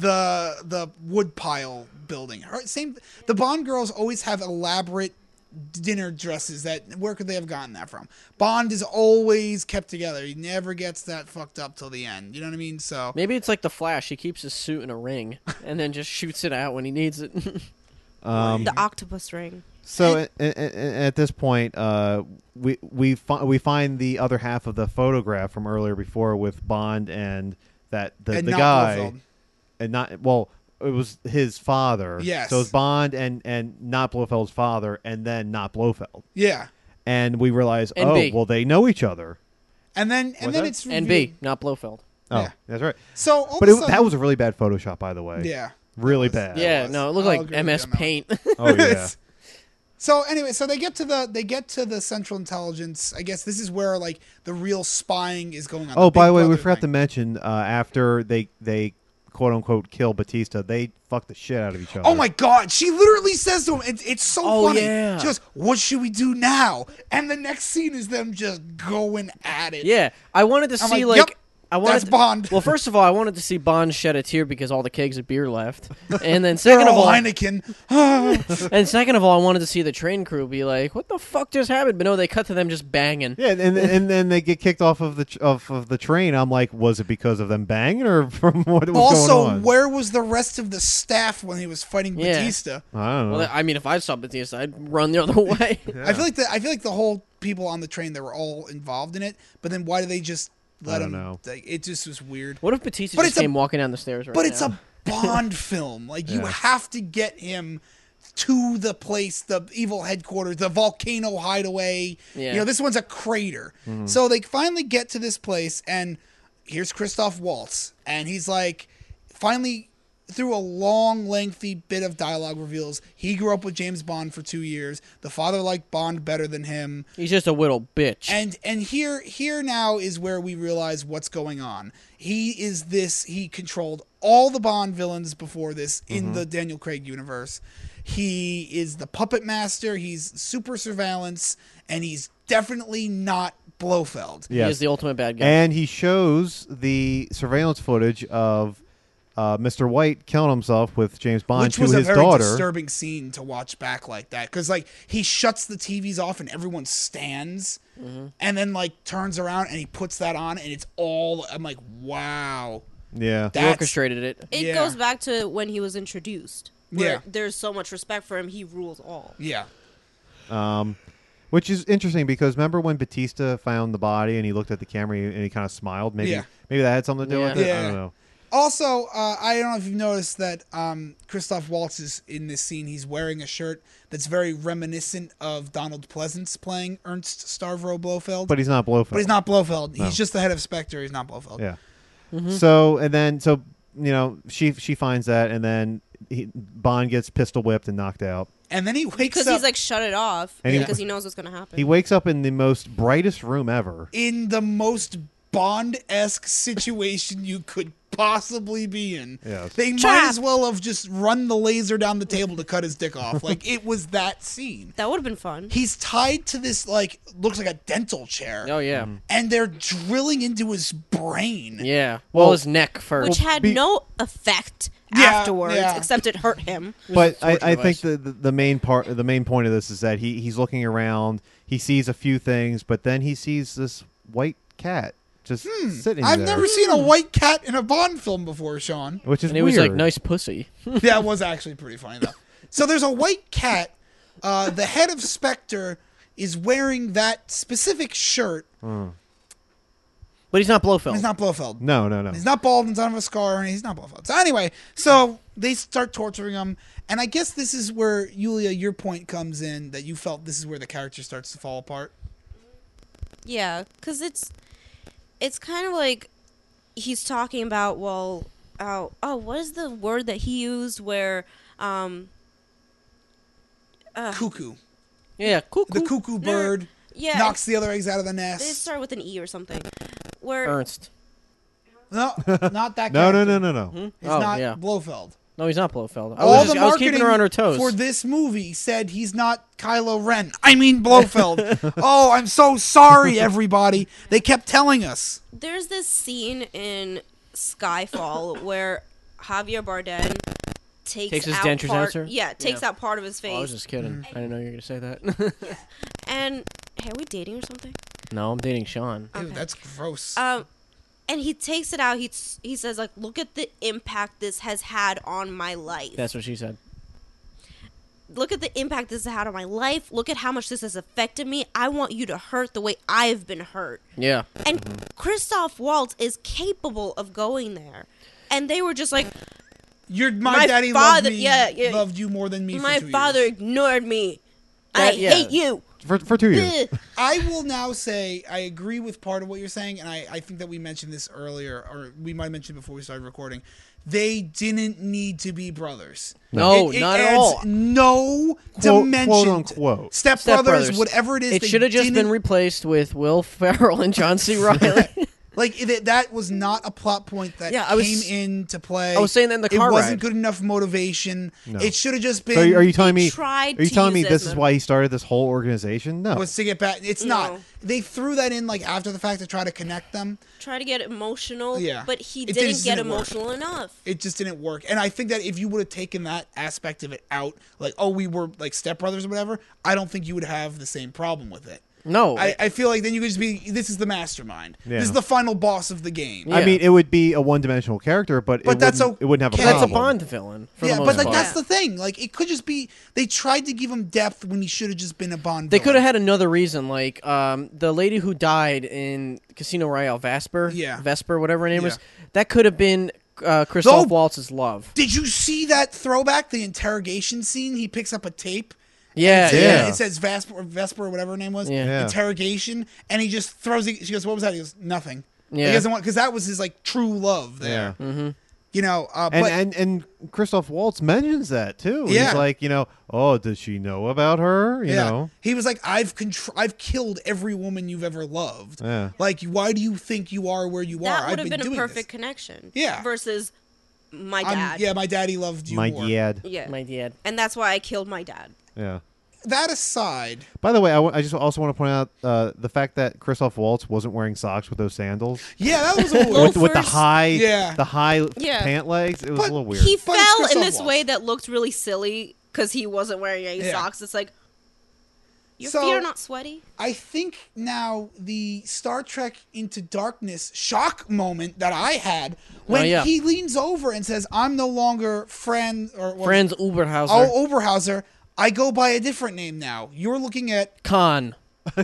the woodpile building? The Bond girls always have elaborate dinner dresses that where could they have gotten that from? Bond is always kept together. He never gets that fucked up till the end. You know what I mean? So Maybe it's like the Flash. He keeps his suit in a ring and then just shoots it out when he needs it. The octopus ring. So at this point, we find the other half of the photograph from earlier before with Bond and the and the not guy, Blofeld. and not well, it was his father. Yes. So it's Bond and not Blofeld's father, and then not Blofeld, Yeah. and we realize, And oh, B. well, they know each other, And then that? it's And revealed. B, not Blofeld. Oh, Yeah. that's right. So all But of a sudden, that was a really bad Photoshop, by the way. yeah. Really That bad. Yeah, was. no, it looked I'll like agree with you MS on that one. Paint. Oh yeah. So anyway, so they get to the Central Intelligence. I guess this is where like the real spying is going on. Oh, by the way, we Brother forgot to thing. mention after they quote unquote kill Batista, they fuck the shit out of each other. Oh my God! She literally says to him, "It's so Oh, funny." yeah. She goes, "What should we do now?" And the next scene is them just going at it. Yeah, I wanted to I'm see like, like yep, I wanted that's Bond. Well, first of all, I wanted to see Bond shed a tear because all the kegs of beer left, and then They're second of all all, Heineken. and second of all, I wanted to see the train crew be like, "What the fuck just happened?" But no, they cut to them just banging. Yeah, and then they get kicked off of the train. I'm like, was it because of them banging or from what was Also, going on? where was the rest of the staff when he was fighting Yeah. Batista? I don't know. Well, I mean, if I saw Batista, I'd run the other way. I feel like the whole people on the train, they were all involved in it. But then why do they just let I him? don't know. Like, it just was weird. What if Batista But just it's a- came walking down the stairs right But now? it's a Bond film. Like you Yeah. have to get him to the place, the evil headquarters, the volcano hideaway. Yeah. You know, this one's a crater. Mm-hmm. So they finally get to this place, and here's Christoph Waltz, and he's like, finally, through a long, lengthy bit of dialogue, reveals he grew up with James Bond for 2 years. The father liked Bond better than him. He's just a little bitch. And here now is where we realize what's going on. He controlled all the Bond villains before this in the Daniel Craig universe. He is the puppet master, he's super surveillance, and he's definitely not Blofeld. He Yes. is the ultimate bad guy. And he shows the surveillance footage of Mr. White killing himself with James Bond Which to was a his very daughter. disturbing scene to watch back like that. Because, like, he shuts the TVs off and everyone stands and then, like, turns around and he puts that on and it's all... I'm like, wow. Yeah. He That's- orchestrated it. It Yeah. goes back to when he was introduced. Where Yeah. there's so much respect for him, he rules all. Yeah. Which is interesting because remember when Batista found the body and he looked at the camera and he kind of smiled? Maybe Yeah. maybe that had something to do Yeah. with it. I Yeah. don't know. Also, I don't know if you've noticed that Christoph Waltz is in this scene. He's wearing a shirt that's very reminiscent of Donald Pleasance playing Ernst Stavro Blofeld. But he's not Blofeld. But he's not Blofeld. No. He's just the head of Spectre. He's not Blofeld. Yeah. So you know she finds that and then Bond gets pistol whipped and knocked out. And then he wakes Because up he's like, shut it off. And he- Because he knows what's going to happen. He wakes up in the most brightest room ever. in the most Bond-esque situation you could possibly be in. Yes. They might Trap. as well have just run the laser down the table to cut his dick off. Like, it was that scene. That would have been fun. He's tied to this, like, looks like a dental chair. Oh yeah, And they're drilling into his brain. yeah. Well, Well, his neck first. Which had be- no effect Yeah, afterwards, yeah. except it hurt him. But torture I think device. the main point of this is that he's looking around. He sees a few things, but then he sees this white cat just sitting I've there, never seen a white cat in a Bond film before, Sean. which is and he weird. was like, "Nice pussy." That was actually pretty funny, though. So there's a white cat. The head of Spectre is wearing that specific shirt. But he's not Blofeld. He's not Blofeld. No. He's not bald and doesn't have a scar, and he's not Blofeld. So anyway, so they start torturing him, and I guess this is where, Yulia, your point comes in, that you felt this is where the character starts to fall apart. Yeah, because it's kind of like he's talking about, well, what is the word that he used where, Cuckoo. Yeah, cool. The cuckoo bird yeah, knocks the other eggs out of the they nest. start with an E or something. Where Ernst. No, not that No. character. No. He's Oh, not yeah. Blofeld. No, he's not Blofeld. I All was, the I was keeping marketing her on her toes. for this movie said he's not Kylo Ren. I mean Blofeld. Oh, I'm so sorry, everybody. They kept telling us. there's this scene in Skyfall where Javier Bardem takes his out dentures part, out, sir? Yeah, takes Yeah. out part of his face. Oh, I was just kidding. I didn't know you were gonna say that. And hey, are we dating or something? No, I'm dating Sean. Ew, Okay. that's gross. And he takes it out. He says like, look at the impact this has had on my life. That's what she said. Look at the impact this has had on my life. Look at how much this has affected me. I want you to hurt the way I've been hurt. Yeah. And Christoph Waltz is capable of going there. And they were just like, My my daddy father- loved me. yeah. Loved you more than me. my for 2 father years. ignored me. That- I yeah. hate you. for 2 years. Ugh. I will now say I agree with part of what you're saying, and I think that we mentioned this earlier, or we might have mentioned it before we started recording. They didn't need to be brothers. No, It not at adds all. no Quote, dimension. quote unquote. Step Step Brothers, Brothers. whatever it is. It they should have just been didn't- replaced with Will Ferrell and John C. Reilly. Like that was not a plot point that Yeah, I was- came into play. I was saying that in the car It wasn't ride. good enough motivation. No. It should have just been. So are you telling me? tried Are you to telling me use it this as is a- why he started this whole organization? No. was to get back. It's No. not. They threw that in like after the fact to try to connect them. Try to get emotional, Yeah. but he It didn't just get didn't work. emotional enough. It just didn't work. And I think that if you would have taken that aspect of it out, like, oh, we were like stepbrothers or whatever, I don't think you would have the same problem with it. No. I feel like then you could just be, this is the mastermind. Yeah. This is the final boss of the game. Yeah. I mean, it would be a one-dimensional character, but that's it wouldn't have a okay. That's a problem. Bond villain. For Yeah, the most but like part. that's the thing. Like it could just be they tried to give him depth when he should have just been a Bond. They villain. could have had another reason, like the lady who died in Casino Royale, Vesper, whatever her name Yeah. was. That could have been Christoph No. Waltz's love. Did you see that throwback? The interrogation scene. He picks up a tape. Yeah, and yeah. It says Vesper or whatever her name was. Yeah. Yeah. Interrogation, and he just throws it. She goes, "What was that?" He goes, "Nothing." Yeah. He doesn't want because that was his like true love there. Yeah. Mm-hmm. You know, but And Christoph Waltz mentions that too. Yeah. He's like, oh, does she know about her? You know. he was like, I've killed every woman you've ever loved. Yeah. Like, why do you think you are where you That are? would I've have been a doing perfect this. connection. Yeah. Versus my dad. Yeah, my daddy loved you My more. dad. Yeah. My dad. And that's why I killed my dad. Yeah. That aside, By the way, I just also want to point out the fact that Christoph Waltz wasn't wearing socks with those sandals yeah, that was a little Loafers. with the high Yeah. Yeah. pant legs. It was But a little weird. He But it's fell in Christoph this Waltz. way that looked really silly because he wasn't wearing any Yeah. socks. It's like, your So- feet are not sweaty? I think now the Star Trek Into Darkness shock moment that I had when yeah. he leans over and says, "I'm no longer friend or Franz Oberhauser. Oh, Oberhauser. I go by a different name now. You're looking at Khan.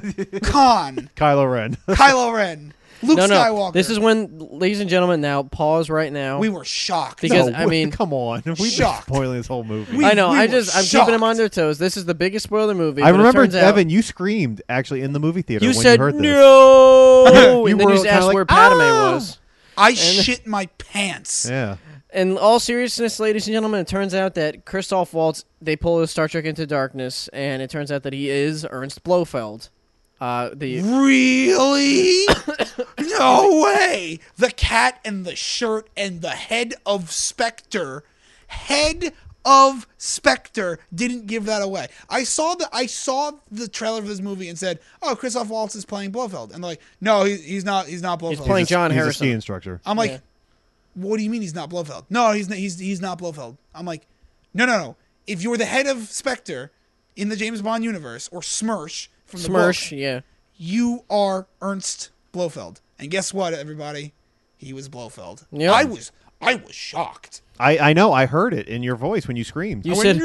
Khan, Kylo Ren. Kylo Ren, Luke No, no. Skywalker. This is when, ladies and gentlemen, now pause right now. we were shocked. Because- No, I mean- come on. We've been Shocked. spoiling this whole movie. We- I know. I'm were keeping them on shocked. their toes. This is the biggest spoiler movie. I but it remember, turns out- Evan, you screamed actually in the movie theater You when said you heard this. no, You and then were you just kinda asked like, where Padme "Ah!" was. I shit my pants. Yeah. In all seriousness, ladies and gentlemen, it turns out that Christoph Waltz, they pull his Star Trek Into Darkness, and it turns out that he is Ernst Blofeld. The Really? No way! The cat and the shirt and the head of Spectre. Head of Spectre didn't give that away. I saw the trailer for this movie and said, "Oh, Christoph Waltz is playing Blofeld," and they're like, "No, he's not. He's not Blofeld." playing John He's a Harrison. ski instructor. I'm like, Yeah. "What do you mean he's not Blofeld?" No, he's not Blofeld. I'm like, "No. If you're the head of Spectre in the James Bond universe or Smersh from the Smersh, book, yeah. you are Ernst Blofeld." And guess what, everybody? He was Blofeld. Yep. I was shocked. I know. I heard it in your voice when you screamed. You I said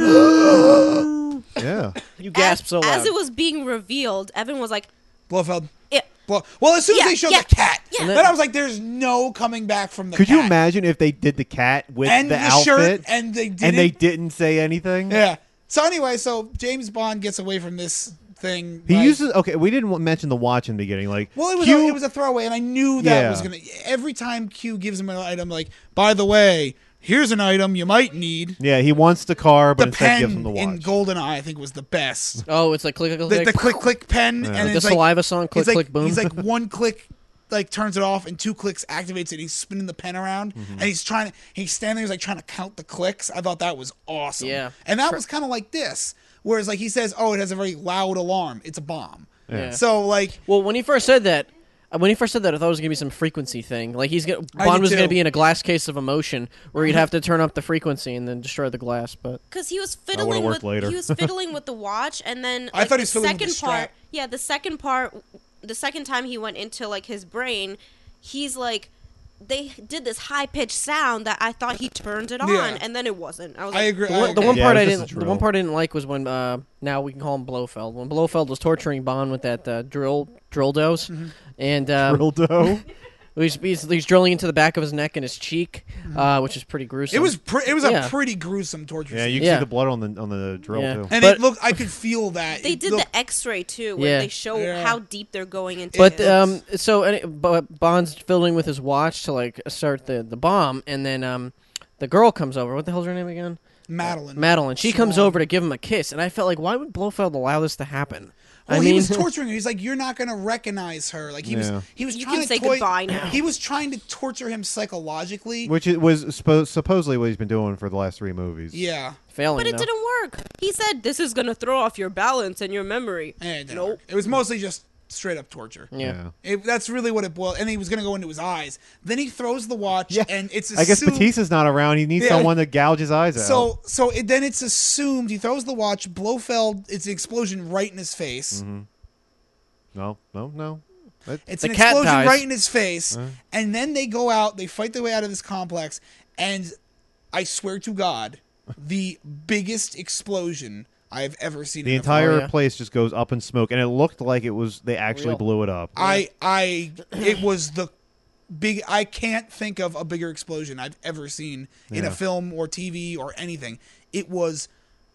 went, Yeah. you gasped so loud. As it was being revealed, Evan was like, Blofeld. yeah. Well, as soon as Yeah, they showed yeah, the cat, yeah. then I was like, "There's no coming back from the Could cat." you imagine if they did the cat with And the the outfit shirt, and they didn't. say anything? Yeah. So anyway, James Bond gets away from this thing. He by- uses we didn't mention the watch in the beginning. Like, Well, Q- it was a throwaway, and I knew that Yeah. was gonna. Every time Q gives him an item, like, by the way, here's an item you might need. yeah, he wants the car, but The instead gives pen him the watch. in GoldenEye, I think, was the best. Oh, it's like click, click, The click click pen, and Like the it's like saliva song, click, he's like, click, boom. He's like one click, like turns it off, and two clicks activates it. He's spinning the pen around, and he's standing there, he's like trying to count the clicks. I thought that was awesome. Yeah. and that was kind of like this, whereas like he says, "Oh, it has a very loud alarm. It's a bomb." Yeah. So like, Well, when he first said that, I thought it was gonna be some frequency thing. Like I Bond did was gonna too. be in a glass case of emotion, where he'd have to turn up the frequency and then destroy the glass. But because he was would've fiddling worked with later. he was fiddling with the watch, and then I like, thought he the was fiddling with the second part. strap. Yeah, the second part, the second time he went into like his brain, he's like, they did this high pitched sound that I thought he turned it on, Yeah. and then it wasn't. I was I like, agree. the one, the okay. one Yeah, part it I was just a didn't, the drill. one part I didn't like was when now we can call him Blofeld. When Blofeld was torturing Bond with that drill dose, Mm-hmm. and Dildo. He's drilling into the back of his neck and his cheek, which is pretty gruesome. It was Yeah. a pretty gruesome torture. Yeah, scene. you can Yeah. see the blood on the drill Yeah. too. And But- it looked. I could feel that. They It did looked- the X-ray too, where Yeah. they show Yeah. how deep they're going into. But it. Bond's fiddling with his watch to like start the bomb, and then the girl comes over. What the hell's her name again? Madeline. Madeline. She comes Swan. over to give him a kiss, and I felt like, why would Blofeld allow this to happen? Well, I he mean, was torturing her. He's like, "You're not going to recognize her." Like he Yeah. was You trying can to say goodbye now. He was trying to torture him psychologically. Which it was supposedly what he's been doing for the last 3 movies. Yeah. failing. But it though. didn't work. He said this is gonna throw off your balance and your memory. And it didn't Nope. work. It was mostly just straight up torture. Yeah. That's really what it boiled. And he was going to go into his eyes. Then he throws the watch, Yeah. and it's I guess assumed- Batista's not around. He needs Yeah. someone to gouge his eyes out. Then it's assumed he throws the watch. Blofeld, it's an explosion right in his face. No. It's The an cat explosion dies. right in his face, and then they go out. They fight their way out of this complex, and I swear to God, the biggest explosion I've ever seen. The in a film. entire Oh, yeah. place just goes up in smoke, and it looked like they actually Real. blew it up. It was the big. I can't think of a bigger explosion I've ever seen in a Yeah. film or TV or anything. It was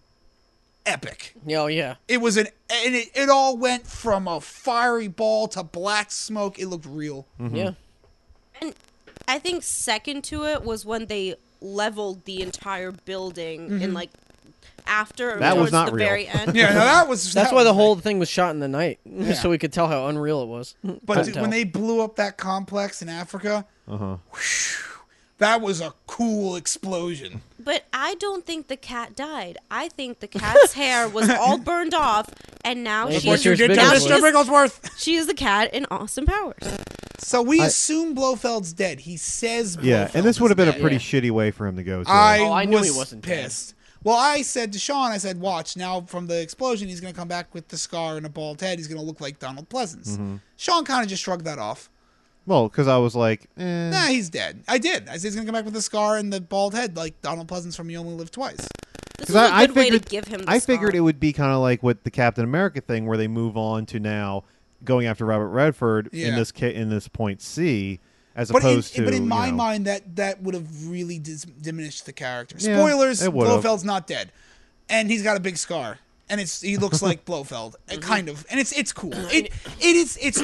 epic. Oh yeah. It was it all went from a fiery ball to black smoke. It looked real. Yeah. And I think second to it was when they leveled the entire building in like after That was towards not the real. very end. Yeah, no, that was. That's that why the was whole thing was shot in the night, Yeah. so we could tell how unreal it was. But Couldn't dude, tell. when they blew up that complex in Africa, Uh-huh. that was a cool explosion. But I don't think the cat died. I think the cat's hair was all burned off, and now Hey, she what's is, yours bigger now than she yours? is, Bigglesworth. she is the cat in Austin Powers. So we assume Blofeld's dead. He says Yeah, Blofeld and this would have been a is pretty dead. shitty way for him to go. Too. I knew he was wasn't dead. pissed. Well, I said to Sean, I said, watch, now from the explosion, he's going to come back with the scar and a bald head. He's going to look like Donald Pleasance. Mm-hmm. Sean kind of just shrugged that off. Well, because I was like, Nah, he's dead. I did. I said he's going to come back with the scar and the bald head like Donald Pleasance from You Only Live Twice. This 'Cause is a I good way to figured- give him the I figured scar. it would be kind of like with the Captain America thing, where they move on to now going after Robert Redford Yeah. in this point C, as But opposed to. but in my you know, mind, that would have really diminished the character. Yeah, Spoilers: it would've. Blofeld's not dead, and he's got a big scar, and he looks like Blofeld, kind of, and it's cool. It's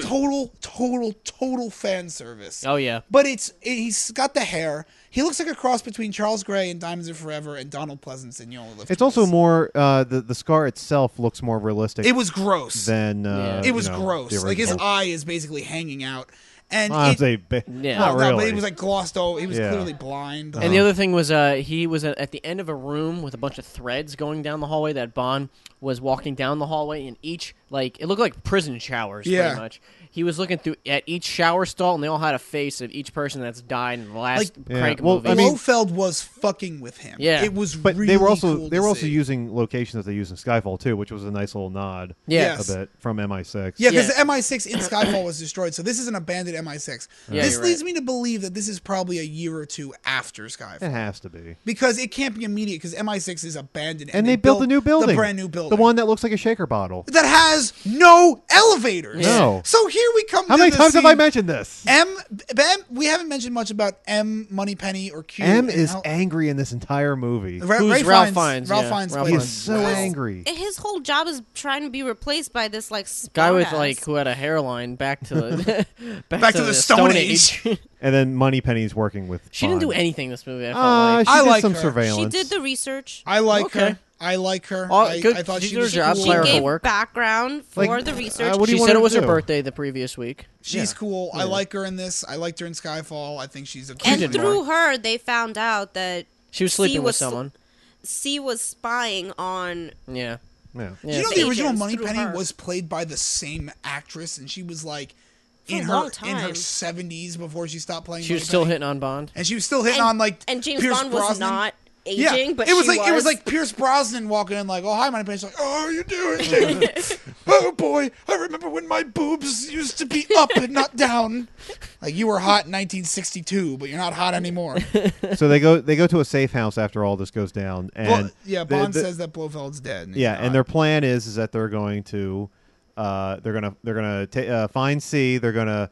total fan service. Oh yeah. But he's got the hair. He looks like a cross between Charles Gray and Diamonds Are Forever and Donald Pleasance in You Only Live it's Twice. also more the scar itself looks more realistic. It was gross. than Yeah. It was you know, gross. the Like his original. eye is basically hanging out, and I would it, say, Yeah. not no, really. but he was like glossed over. He was Yeah. clearly blind. And the other thing was, he was at the end of a room with a bunch of threads going down the hallway. That Bond was walking down the hallway, and each it looked like prison showers, Yeah. pretty much. He was looking through at each shower stall, and they all had a face of each person that's died in the last Yeah. Craig Well, movie. I mean- Blofeld was fucking with him. Yeah. It was But really they were also cool they were to also see. using locations that they used in Skyfall too, which was a nice little nod. yeah, Yes. A bit from MI6. Yeah, because Yeah. the MI6 in Skyfall was destroyed, so this is an abandoned MI6. Yeah, this you're leads right. me to believe that this is probably a year or two after It Skyfall. has to be. Because it can't be immediate, because MI6 is abandoned. And they built a new building, The brand new building. the one that looks like a shaker bottle. that has no elevators. No. So here we come How to many the times have scene. I mentioned this? We haven't mentioned much about M, Moneypenny, or Q. M and is how- angry in this entire movie. Who's Ralph Fiennes, Ralph yeah, Fiennes Ralph plays He Fiennes. is so Wes. angry. And his whole job is trying to be replaced by this like guy with smart-ass. who had a hairline back to the Back to the Stone Age. And then Moneypenny's working with. She didn't do Bond. anything this movie. I felt like. She I did like some her. surveillance. She did the research. I like Okay. her. I like her. Oh, I good. thought She she did her was job, cool. She clerical gave work. background for Like, the research. what do you She want said her it was to her do? birthday the previous week. She's Yeah. cool. I Yeah. like her in this. I liked her in Skyfall. I think she's a cool and did one. through her, they found out that She was C sleeping with was someone. C was spying on. Yeah. Yeah. Do you know The the original agents Moneypenny through her. was played by the same actress, and she was like For a in long her time. 70s before she stopped playing. She was Moneypenny. still hitting on Bond. and she was still hitting And, on like and James Pierce Bond was Brosnan. not Yeah, aging, but it was she like it was like Pierce Brosnan walking in, like, "Oh hi, Moneypenny." She's like, "Oh, how you doing, James? Oh boy, I remember when my boobs used to be up and not down. Like you were hot in 1962, but you're not hot anymore." So they go to a safe house after all this goes down, and Well, yeah, the- Bond the- says that Blofeld's dead. And he's yeah, not. and their plan is that they're going to find C. They're gonna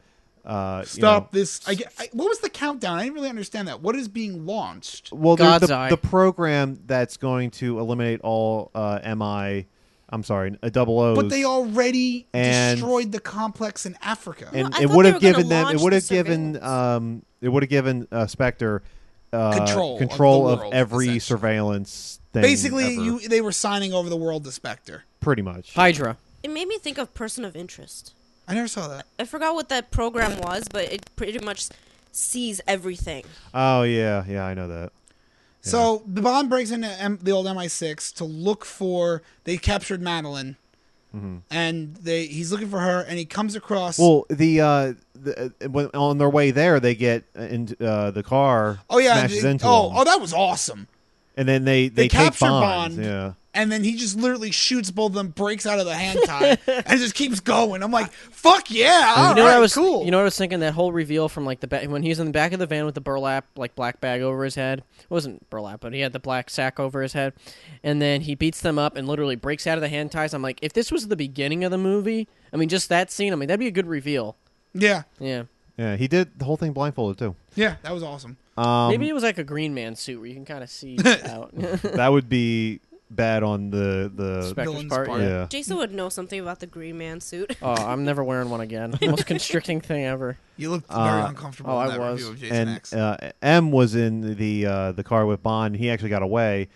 Stop this! What was the countdown? I didn't really understand that. What is being launched? Well, God's there's Eye. the program that's going to eliminate all I'm sorry, a double O's. But they already And- destroyed the complex in Africa. and I it thought would they have were gonna given them. It launch would the have given. surveillance. It would have given Spectre Control control of of the world, every essentially. surveillance thing. Basically, ever. they were signing over the world to Spectre. pretty much. Hydra. It made me think of Person of Interest. I never saw that. I forgot what that program was, but it pretty much sees everything. Oh yeah, I know that. So the Bond breaks into the old MI6 to look for. They captured Madeline, and he's looking for her, and he comes across. Well, when on their way there, they get into the car. oh yeah, smashes into oh them, that was awesome. and then they take capture Bond. Bond. Yeah. And then he just literally shoots both of them, breaks out of the hand tie, and just keeps going. I'm like, fuck yeah, all You know what right, I was cool. You know what I was thinking? That whole reveal from like when he was in the back of the van with the burlap black bag over his head. It wasn't burlap, but he had the black sack over his head, and then he beats them up and literally breaks out of the hand ties. I'm like, if this was the beginning of the movie, I mean, just that scene. I mean, that'd be a good reveal. yeah, Yeah. Yeah, he did the whole thing blindfolded too. yeah, that was awesome. Maybe it was like a Green Man suit where you can kind of see out. That would be bad on the Spectre's Villain's part. part. Yeah. Jason would know something about the Green Man suit. Oh, I'm never wearing one again. Most constricting thing ever. You looked very uncomfortable oh, in I that was. review of Jason and X. M was in the car with Bond. He actually got away.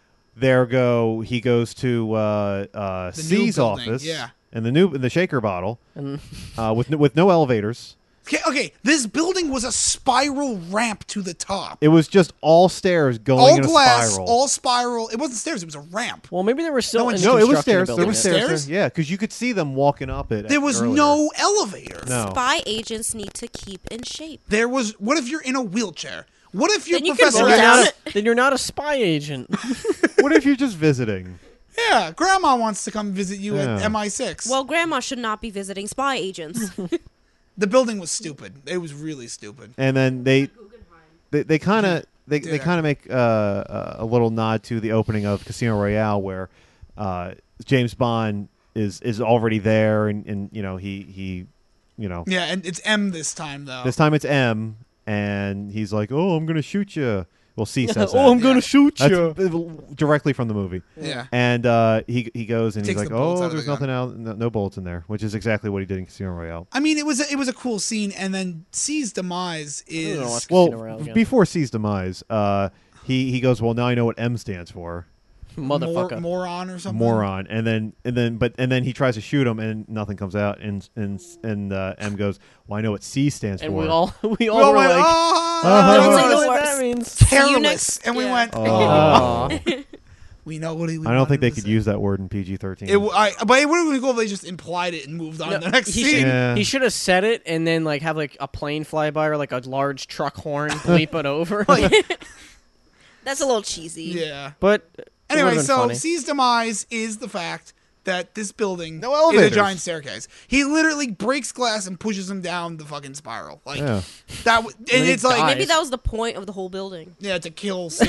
He goes to new C's building, office. yeah. In the shaker bottle, And with no elevators. Okay, this building was a spiral ramp to the top. It was just all stairs going All in a glass, spiral. all spiral. It wasn't stairs, it was a ramp. well, maybe there were still in No, it was construction stairs. to There build was it. stairs. Stairs? Yeah, because you could see them walking up it. There was earlier. no elevator. No. Spy agents need to keep in shape. There was. What if you're in a wheelchair? What if you're Then you can Professor roll Then you're, down X? not then you're not a spy agent. What if you're just visiting? Yeah, Grandma wants to come visit you at Yeah. MI6. Well, Grandma should not be visiting spy agents. the building was stupid. It was really stupid. And then they kind of they Yeah. kind of make a little nod to the opening of Casino Royale, where James Bond is already there, and you know he Yeah, and it's M this time though. this time it's M, and he's like, "Oh, I'm gonna shoot you." Well, C says that. Oh, I'm gonna Yeah. shoot That's you. directly from the movie. yeah. And he goes and he's Takes like, the bullets out "Oh, of the there's gun." nothing out, no bullets in there," which is exactly what he did in Casino Royale. I mean, it was a cool scene, and then C's demise don't know is what's- Well, Casino Royale again. before C's demise, he goes, "Well, now I know what M stands for." Motherfucker. moron or something. Moron, and then he tries to shoot him, and nothing comes out, and M goes, "Well, I know what C stands and for." we all We all were went, like, "Ah!" I Don't don't say know the what words. that means. careless, next- and we yeah. went. Aw. We know what he. I don't think they could use that word in PG-13. But it would have been cool if they just implied it and moved on to the next he scene. should, Yeah. he should have said it and then like have like a plane fly by or like a large truck horn bleep it over. That's a little cheesy. Yeah. But it Anyway, would've been so funny. C's demise is the fact that this building No is a elevators. giant staircase. He literally breaks glass and pushes him down the fucking spiral. Like Yeah. and he it's like dies. Maybe that was the point of the whole building. yeah, to kill C.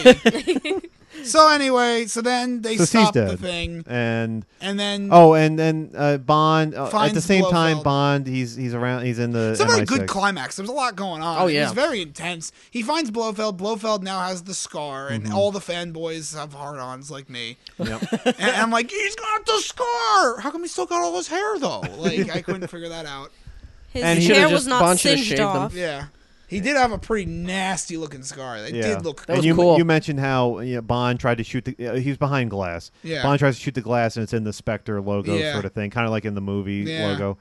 So anyway, so then they So C's stop the dead. thing, And and then and then Bond at the Finds same time Blofeld. Bond he's around, he's in the it's a very MI6. good climax. There's a lot going on. Oh, It yeah. was very intense. He finds Blofeld. Blofeld now has the scar, Mm-hmm. and all the fanboys have hard-ons like me. Yep. And I'm like, he's got the scar. How come he still got all his hair though? Like I couldn't figure that out. His And he hair should've was just not Bond should've singed shaved them. off. Yeah, he did have a pretty nasty looking scar. It Yeah. did look. That was and cool. you mentioned how Bond tried to shoot he was behind glass. Yeah. Bond tries to shoot the glass and it's in the Spectre logo Yeah. sort of thing, kind of like in the movie Yeah. logo.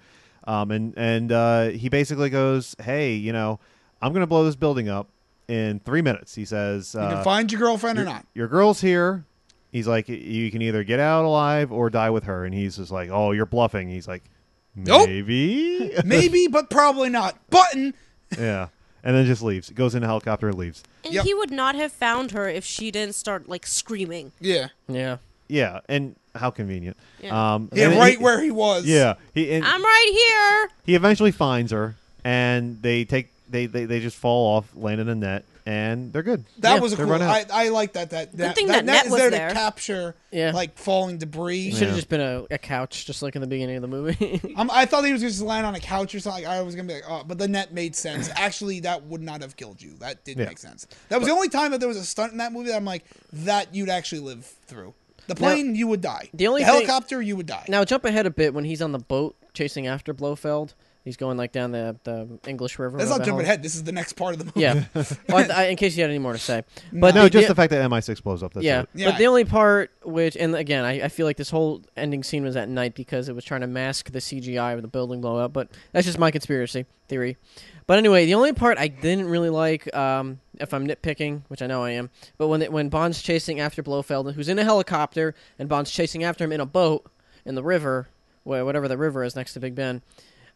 And he basically goes, "Hey, I'm going to blow this building up in 3 minutes." He says, You can find your girlfriend or your, not. your girl's here." He's like, "You can either get out alive or die with her." And he's just like, "Oh, you're bluffing." He's like, Nope. "Maybe." Maybe, but probably not. Button. Yeah. And then just leaves. Goes in a helicopter and leaves. And Yep. he would not have found her if she didn't start like screaming. Yeah. yeah. Yeah, and how convenient. Yeah. Yeah, and right where he was. Yeah, I'm right he eventually finds her, and they take they just fall off, land in a net, and they're good. That Yeah, was a they're cool. running out. I like that. Good thing that net is was there there. to capture Yeah. like falling debris. It should have Yeah. just been a couch, just like in the beginning of the movie. I thought he was just lying on a couch or something. I was gonna be like, oh, but the net made sense. Actually, that would not have killed you. That did Yeah. make sense. That was the only time that there was a stunt in that movie that I'm like, that you'd actually live through. The plane, you would die. the only thing- helicopter, you would die. Now jump ahead a bit when he's on the boat chasing after Blofeld. He's going like down the English River. Let's whatever not the jump hell- ahead. This is the next part of the movie. Yeah. Well, in case you had any more to say, but No, just the the fact that MI6 blows up. That's yeah. it. Yeah. But the only part which, and again, I feel like this whole ending scene was at night because it was trying to mask the CGI of the building blow up. But that's just my conspiracy theory. But anyway, the only part I didn't really like, if I'm nitpicking, which I know I am, but when Bond's chasing after Blofeld, who's in a helicopter, and Bond's chasing after him in a boat in the river, whatever the river is next to Big Ben,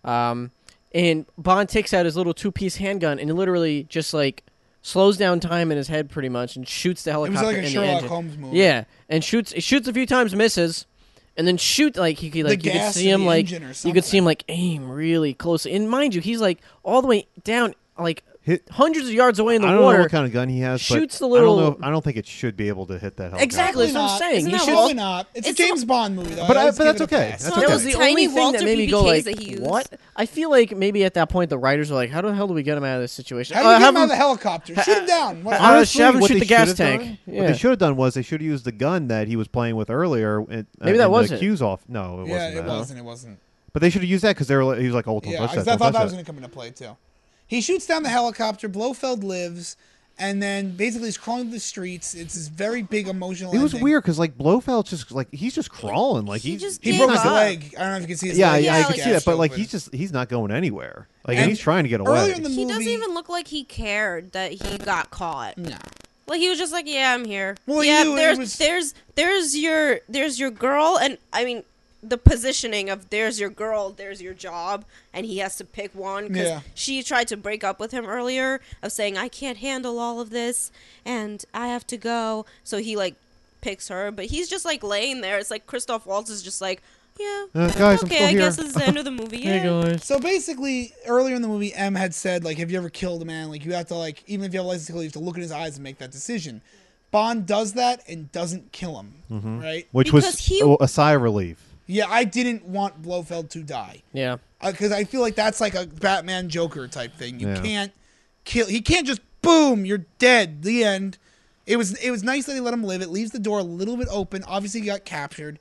and Bond takes out his little 2-piece handgun and literally just like slows down time in his head pretty much and shoots the It helicopter was like a in the Sherlock engine. Holmes movie. Yeah, and shoots a few times, misses, and then shoot like you could gas see in him the like engine or you could see him something. like aim really close. And mind you, he's like all the way down like Hit- hundreds of yards away in the I don't water. know what kind of gun he has. Shoots but the little- I don't know. I don't think it should be able to hit that helicopter. Exactly, that's what I'm Not. saying. Isn't He that should. Probably not. It's a It's James Bond movie, though. But Let's that's give it a okay. pass. That's That okay. was the Tiny only thing Walter that made me go PPKs like, that he used. what? I feel like maybe at that point the writers were like, how the hell do we get him out of this situation? How do you get have him out of the helicopter? Shoot him down. What- Honestly, have him what shoot they the gas should have tank. done- Yeah. What they should have done was they should have used the gun that he was playing with earlier. Maybe that and was the it. Q's off. No, it yeah, wasn't. it that. wasn't. It wasn't. But they should have used that because he was like, "Oh, don't Yeah, touch that." because I Don't thought touch that was that. going to come into play too. He shoots down the helicopter. Blofeld lives, and then basically he's crawling through the streets. It's this very big emotional. It was ending. weird because like Blofeld's just like he's just crawling. Like He he's just He gave broke his up. leg. I don't know if you can see his yeah, leg. yeah, I Yeah, can like- see that. But like Gashed he's not going anywhere. Like And and he's trying to get away. earlier in the He movie, doesn't even look like he cared that he got caught. No. Like he was just like, yeah, I'm here. Well, yeah, he knew it was- there's your girl, and I mean the positioning of there's your girl, there's your job, and he has to pick one because Yeah. she tried to break up with him earlier of saying I can't handle all of this and I have to go. So he like picks her, but he's just like laying there. It's like Christoph Waltz is just like, yeah, Guys, I'm okay, still I here. guess this is the end of the movie. Hey Yeah. guys. So basically, earlier in the movie, M had said, like, have you ever killed a man? Like, you have to, like, even if you have a license to kill, you have to look in his eyes and make that decision. Bond does that and doesn't kill him, right? Which Because was he- a sigh of relief. Yeah, I didn't want Blofeld to die. Yeah. Because I feel like that's like a Batman Joker type thing. You Yeah. can't kill. He can't just boom. You're dead. The end. It was nice that he let him live. It leaves the door a little bit open. Obviously, he got captured,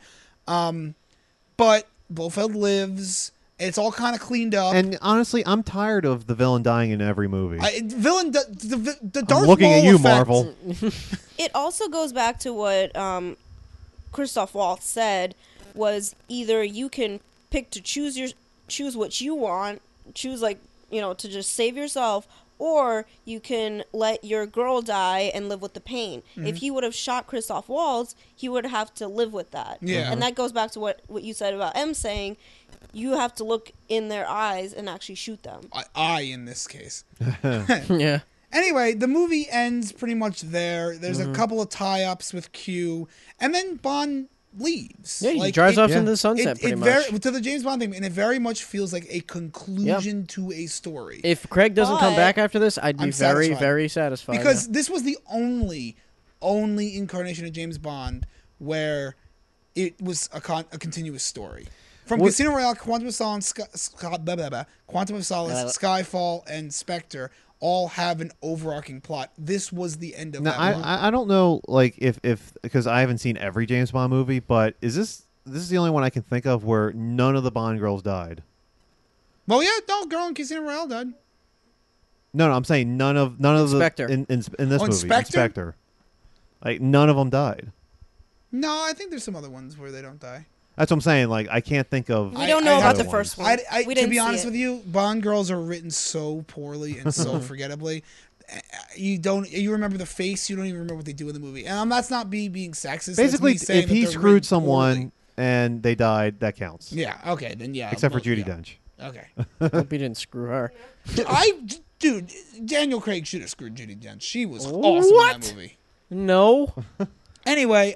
but Blofeld lives. It's all kind of cleaned up. And honestly, I'm tired of the villain dying in every movie. Villain, the Darth I'm looking Maul at you, effect- Marvel. It also goes back to what Christoph Waltz said was either you can pick to choose what you want, choose like, you know, to just save yourself, or you can let your girl die and live with the pain. Mm-hmm. If he would have shot Christoph Waltz, he would have to live with that. Yeah. And that goes back to what you said about M saying you have to look in their eyes and actually shoot them. I in this case. Yeah. Anyway, the movie ends pretty much there. There's Mm-hmm. a couple of tie-ups with Q, and then Bond leaves. Yeah, he Like, drives it- off yeah. into the sunset pretty much. to the James Bond thing, and it very much feels like a conclusion to a story. If Craig doesn't come But- back after this, I'd be I'm very, satisfied. very satisfied. Because this was the only incarnation of James Bond where it was a continuous story. From What- Casino Royale, Quantum of Solace, Skyfall, and Spectre all have an overarching plot. This was the end of Now, that movie. I don't know, like if because I haven't seen every James Bond movie, but this is the only one I can think of where none of the Bond girls died. Well, yeah, no, girl in Casino Royale died. No, I'm saying none of Spectre. the in this Oh, in movie. Spectre? Spectre. Like none of them died. No, I think there's some other ones where they don't die. That's what I'm saying. Like I can't think of. We don't know I about have the to- first one. To We didn't be see honest it. with you, Bond girls are written so poorly and so forgettably. You remember the face, you don't even remember what they do in the movie. And that's not me being sexist. that's Basically, me saying if that he they're screwed written someone poorly. and they died, that counts. Yeah, okay, then yeah. Except for well, Judi yeah. Dench. Okay. Hope he didn't screw her. Dude, Daniel Craig should have screwed Judi Dench. She was awesome in What? that movie. No. Anyway,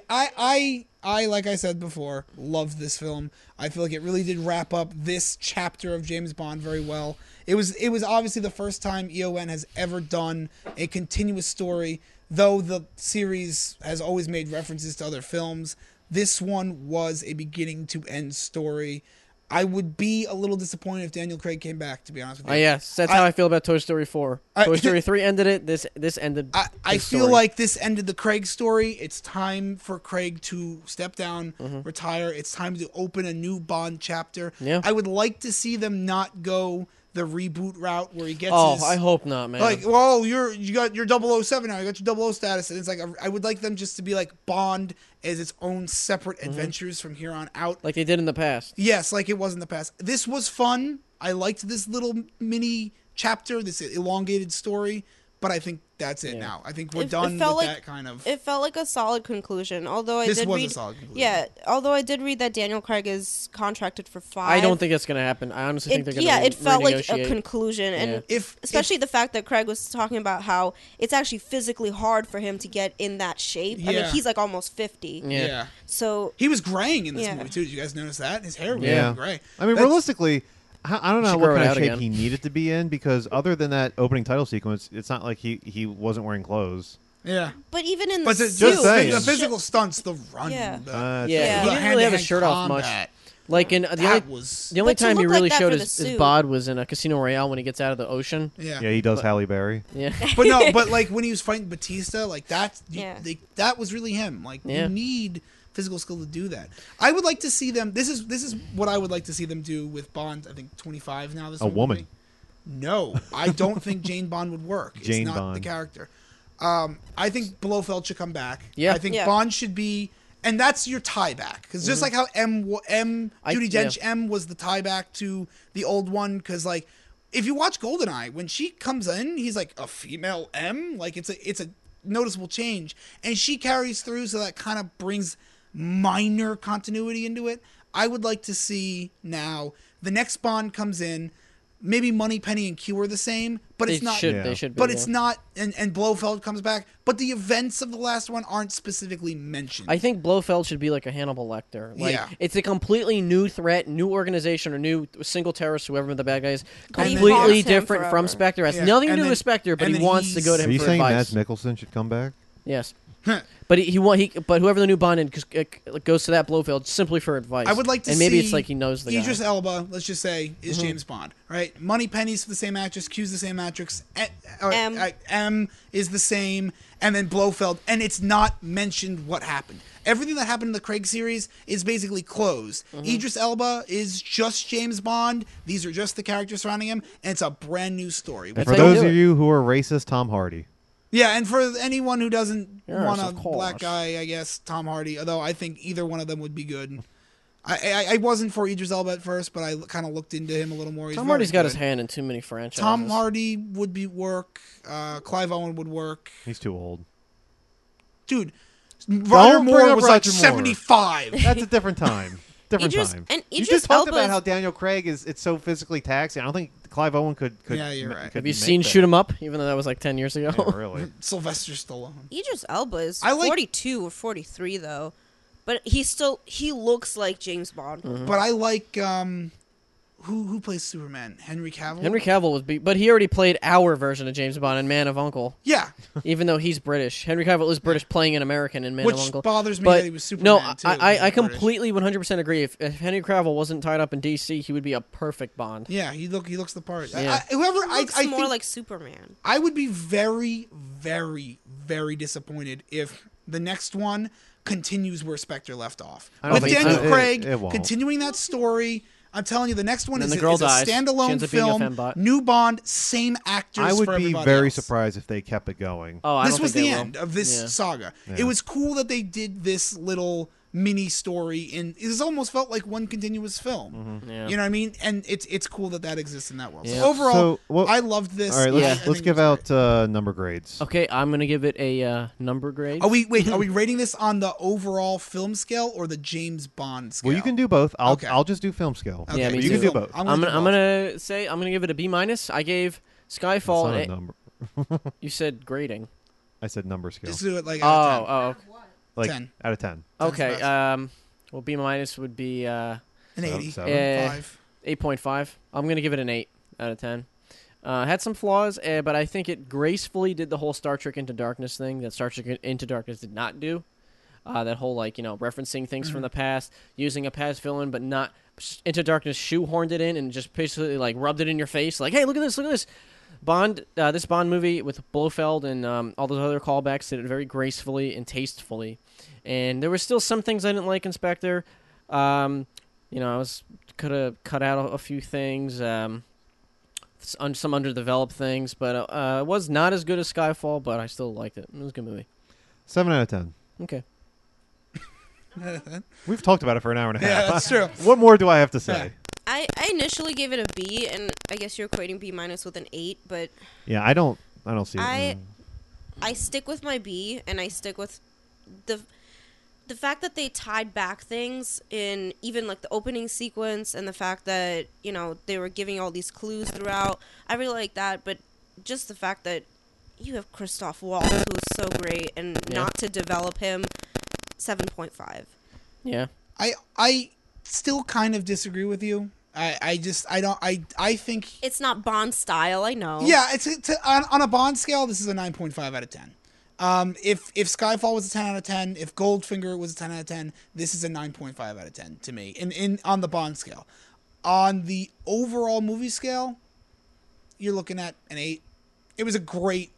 I like I said before, loved this film. I feel like it really did wrap up this chapter of James Bond very well. It was obviously the first time EON has ever done a continuous story, though the series has always made references to other films. This one was a beginning to end story. I would be a little disappointed if Daniel Craig came back, to be honest with you. Yes, that's how I feel about Toy Story 4. Toy Story 3 ended it. This ended. I the feel story. like this ended the Craig story. It's time for Craig to step down, retire. It's time to open a new Bond chapter. Yeah. I would like to see them not go the reboot route where he gets Oh, his... I hope not, man. Like, well, you got your 007 now. You got your 00 status, and it's like I would like them just to be like Bond as its own separate adventures from here on out. like they did in the past. Yes, like it was in the past. This was fun. I liked this little mini chapter, this elongated story, but I think that's it now. I think we're done with that kind of... It felt like a solid conclusion, although I This did was read, a solid conclusion. Yeah, although I did read that Daniel Craig is contracted for 5. I don't think it's going to happen. I honestly think they're going to it felt like a renegotiate. conclusion, and Yeah. especially the fact that Craig was talking about how it's actually physically hard for him to get in that shape. I mean, Yeah. he's like almost 50. Yeah. So He was graying in this Yeah. movie, too. Did you guys notice that? His hair was Yeah. gray. I mean, That's- realistically, I don't know Should what grow it kind of out shape again. he needed to be in, because other than that opening title sequence, it's not like he wasn't wearing clothes. Yeah. but even in the But suit, saying. the physical stunts, the run, Yeah. the, Yeah, the he didn't really have his hand-to-hand shirt off much. combat, Like in the that only was... the only But to time he look really like that showed for his the suit. bod was in a Casino Royale when he gets out of the ocean. Yeah. Yeah, he does Halle Berry. Yeah. But no, but like when he was fighting Batista, like that, Yeah. that was really him. Like Yeah. you need physical skill to do that. I would like to see them. This is what I would like to see them do with Bond. I think 25 now. This A movie. woman. No, I don't think Jane Bond would work. Jane it's not the Bond. character. I think Blofeld should come back. Yeah. I think Yeah. Bond should be, and that's your tie back. Because just like how M Judi Dench M was the tie back to the old one. Because like, if you watch GoldenEye, when she comes in, he's like a female M. Like it's a noticeable change, and she carries through, so that kind of brings minor continuity into it. I would like to see now the next Bond comes in. Maybe Moneypenny and Q are the same, but it's not. Yeah. They should be. But yeah. it's not, and Blofeld comes back. But the events of the last one aren't specifically mentioned. I think Blofeld should be like a Hannibal Lecter. Like, Yeah. it's a completely new threat, new organization, or new single terrorist, whoever the bad guy is. And he Completely haunts him different from forever. Spectre. Has Yeah, nothing to and do then- with Spectre, but and he then wants to go to he's- him Are you for saying advice. Mads Mikkelsen should come back? Yes. But but whoever the new Bond goes to that Blofeld simply for advice. I would like to and maybe see it's like he knows the Idris guy. Elba, let's just say, is Mm-hmm. James Bond, right? Moneypenny's the same actress, Q's the same actress, M. M is the same, and then Blofeld, and it's not mentioned what happened. Everything that happened in the Craig series is basically closed. Mm-hmm. Idris Elba is just James Bond. These are just the characters surrounding him, and it's a brand new story. That's For how you those do of it. you who are racist, Tom Hardy. Yeah, and for anyone who doesn't Yes, want a of course. black guy, I guess Tom Hardy. Although I think either one of them would be good. I wasn't for Idris Elba at first, but I kind of looked into him a little more. He's Tom very Hardy's got good. his hand in too many franchises. Tom Hardy would be work. Clive Owen would work. He's too old. Dude, Roger bring Moore up was like Roger Moore. 75. That's a different time. Different Idris- time. and You Idris just talked Elba's- about how Daniel Craig it's so physically taxing. I don't think Clive Owen could Yeah, you're right. could Have you make seen that. Shoot 'Em Up? Even though that was like 10 years ago. Yeah, really. Sylvester Stallone. Idris Elba is I like- 42 or 43 though, but he looks like James Bond. Mm-hmm. But I like who plays Superman? Henry Cavill. Henry Cavill was, but he already played our version of James Bond in Man of Uncle. Yeah, Even though he's British, Henry Cavill is British, playing an American in Man which of Uncle. bothers me But that he was Superman. no, too, I because he's British. completely 100% agree. If Henry Cavill wasn't tied up in DC, he would be a perfect Bond. Yeah, he looks the part. Yeah. Whoever He looks I more think like Superman. I would be very, very, very disappointed if the next one continues where Spectre left off. I don't With think Daniel so. Craig It won't. continuing that story, I'm telling you, the next one And is, then the girl is a dies. She standalone ends up being a film. fembot. New Bond, same actors. I would for be everybody very else. surprised if they kept it going. Oh, I This don't was think the they will. end of this Yeah. saga. Yeah. It was cool that they did this little mini story, and it almost felt like one continuous film. Yeah. You know what I mean? And it's cool that exists in that world. Yeah. So overall, So, what- I loved this. All right, I let's think it give was great. out number grades. Okay, I'm gonna give it a number grade. Are we rating this on the overall film scale or the James Bond scale? Well, you can do both. I'll Okay. I'll just do film scale. Okay, Yeah, me you too. can do film. both. I'm I'm gonna gonna, do I'm gonna give it a B minus. I gave It's Skyfall. not a an A- number. You said grading. I said number both. scale. Just do it like Oh, out of 10. oh. Like 10. out of 10. Okay. That's best. Well, B minus would be An 80. Seven. 5. 8.5. I'm gonna give it an 8 out of 10. Had some flaws, but I think it gracefully did the whole Star Trek Into Darkness thing that Star Trek Into Darkness did not do. That whole referencing things from the past, using a past villain, but not Into Darkness shoehorned it in and just basically rubbed it in your face, like, hey, look at this. Bond, this Bond movie with Blofeld and all those other callbacks did it very gracefully and tastefully. And there were still some things I didn't like in Spectre. I could have cut out a few things. Some underdeveloped things, but it was not as good as Skyfall, but I still liked it. It was a good movie. 7 out of 10. Okay. We've talked about it for an hour and a half. Yeah, that's true. What more do I have to say? I initially gave it a B, and I guess you're equating B minus with an 8, but Yeah, I don't see it. I stick with my B, and I stick with the fact that they tied back things in even the opening sequence, and the fact that they were giving all these clues throughout. I really like that, but just the fact that you have Christoph Waltz, who is so great, and not to develop him, 7.5. Yeah. I still kind of disagree with you. I think It's not Bond style, I know. yeah, on a Bond scale, this is a 9.5 out of 10. If Skyfall was a 10 out of 10, if Goldfinger was a 10 out of 10, this is a 9.5 out of 10 to me. In on the Bond scale. On the overall movie scale, you're looking at an 8. It was a great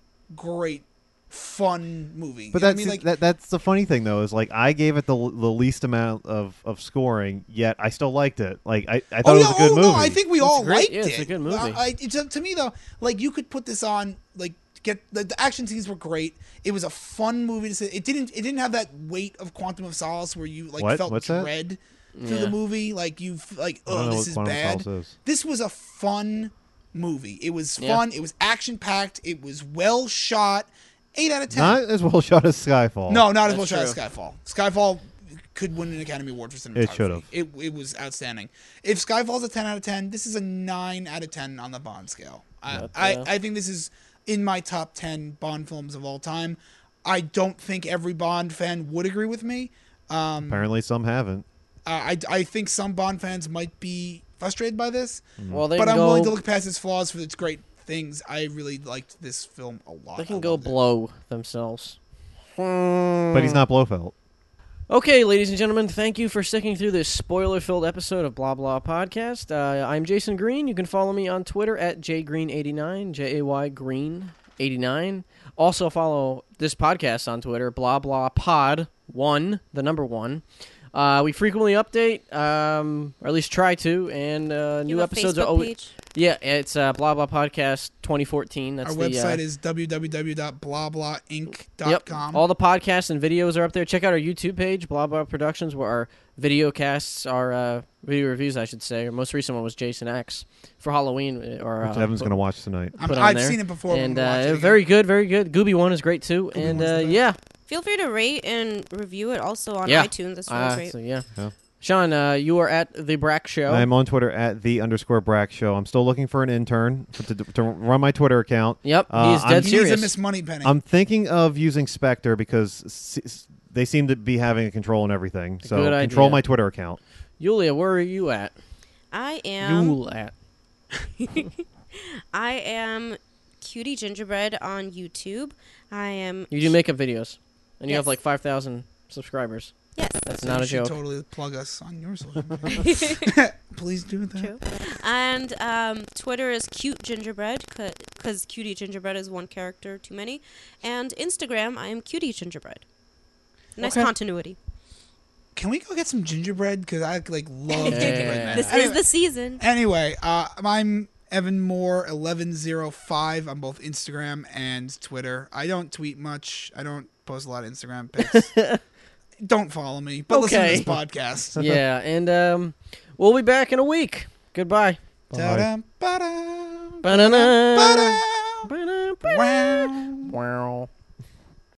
fun movie. But You know that's what I mean? that's the funny thing though, is I gave it the least amount of scoring, yet I still liked it. I thought it was a good movie. No, I think we all great. liked Yeah, it. it's a good movie. To me though, you could put this on, get the action scenes were great. It was a fun movie to see. It didn't have that weight of Quantum of Solace where you felt What's that? dread through Yeah. the movie. I don't know This what is Quantum of bad. Solace is. This was a fun movie. It was Yeah. fun. It was action packed. It was well shot. 8 out of 10. Not as well shot as Skyfall. No, not as well That's shot as true. Skyfall. Skyfall could win an Academy Award for cinematography. It should've. It was outstanding. If Skyfall's a 10 out of 10, this is a 9 out of 10 on the Bond scale. I think this is in my top 10 Bond films of all time. I don't think every Bond fan would agree with me. Apparently some haven't. I think some Bond fans might be frustrated by this, Well, they but can I'm go, willing to look past its flaws for its great things. I really liked this film a lot. They can I go loved it. blow themselves. But he's not Blofeld. Okay, ladies and gentlemen, thank you for sticking through this spoiler-filled episode of Blah Blah Podcast. I'm Jason Green. You can follow me on Twitter at jgreen89, Jay Green89. Also follow this podcast on Twitter, Blah Blah Pod 1, the number 1. We frequently update, or at least try to, and new episodes are always. Page? Yeah, it's Blah Blah Podcast 2014. That's Our the website is www.blahblahinc.com. Yep. All the podcasts and videos are up there. Check out our YouTube page, Blah Blah Productions, where our video casts, our video reviews, I should say. Our most recent one was Jason X for Halloween. Which Evan's going to watch tonight. put on I've there. seen it before. And we're gonna watch it again. very good, very good. Gooby one is great too. Gooby And one's the best. yeah, Feel free to rate and review it also on Yeah. iTunes. That's really great. so yeah. Yeah. Sean, you are at the Brack Show. I'm on Twitter at _Brack Show. I'm still looking for an intern to run my Twitter account. Yep, Uh, he's dead I'm- He serious. needs a Miss Moneypenny. I'm thinking of using Spectre because they seem to be having a control and everything. So good control idea. my Twitter account. Yulia, where are you at? I am Yule at. Cutie Gingerbread on YouTube. I am. You do makeup videos, and you have Yes. like 5,000 subscribers. Yes. That's So not you a should joke. Totally plug us on your social media. Please do that. True. And Twitter is Cute Gingerbread because Cutie Gingerbread is one character too many. And Instagram, I am Cutie Gingerbread. Nice Okay. continuity. Can we go get some gingerbread? Because I love Yeah. gingerbread man. This is the season. Anyway, I'm Evan Moore 1105 on both Instagram and Twitter. I don't tweet much. I don't post a lot of Instagram pics. Don't follow me, but listen to Okay. this podcast. Yeah, and we'll be back in a week. Goodbye. Bye. Ta-dam, ba-dam, Ba-na-na. ba-dam, Ba-na. wow. Wow.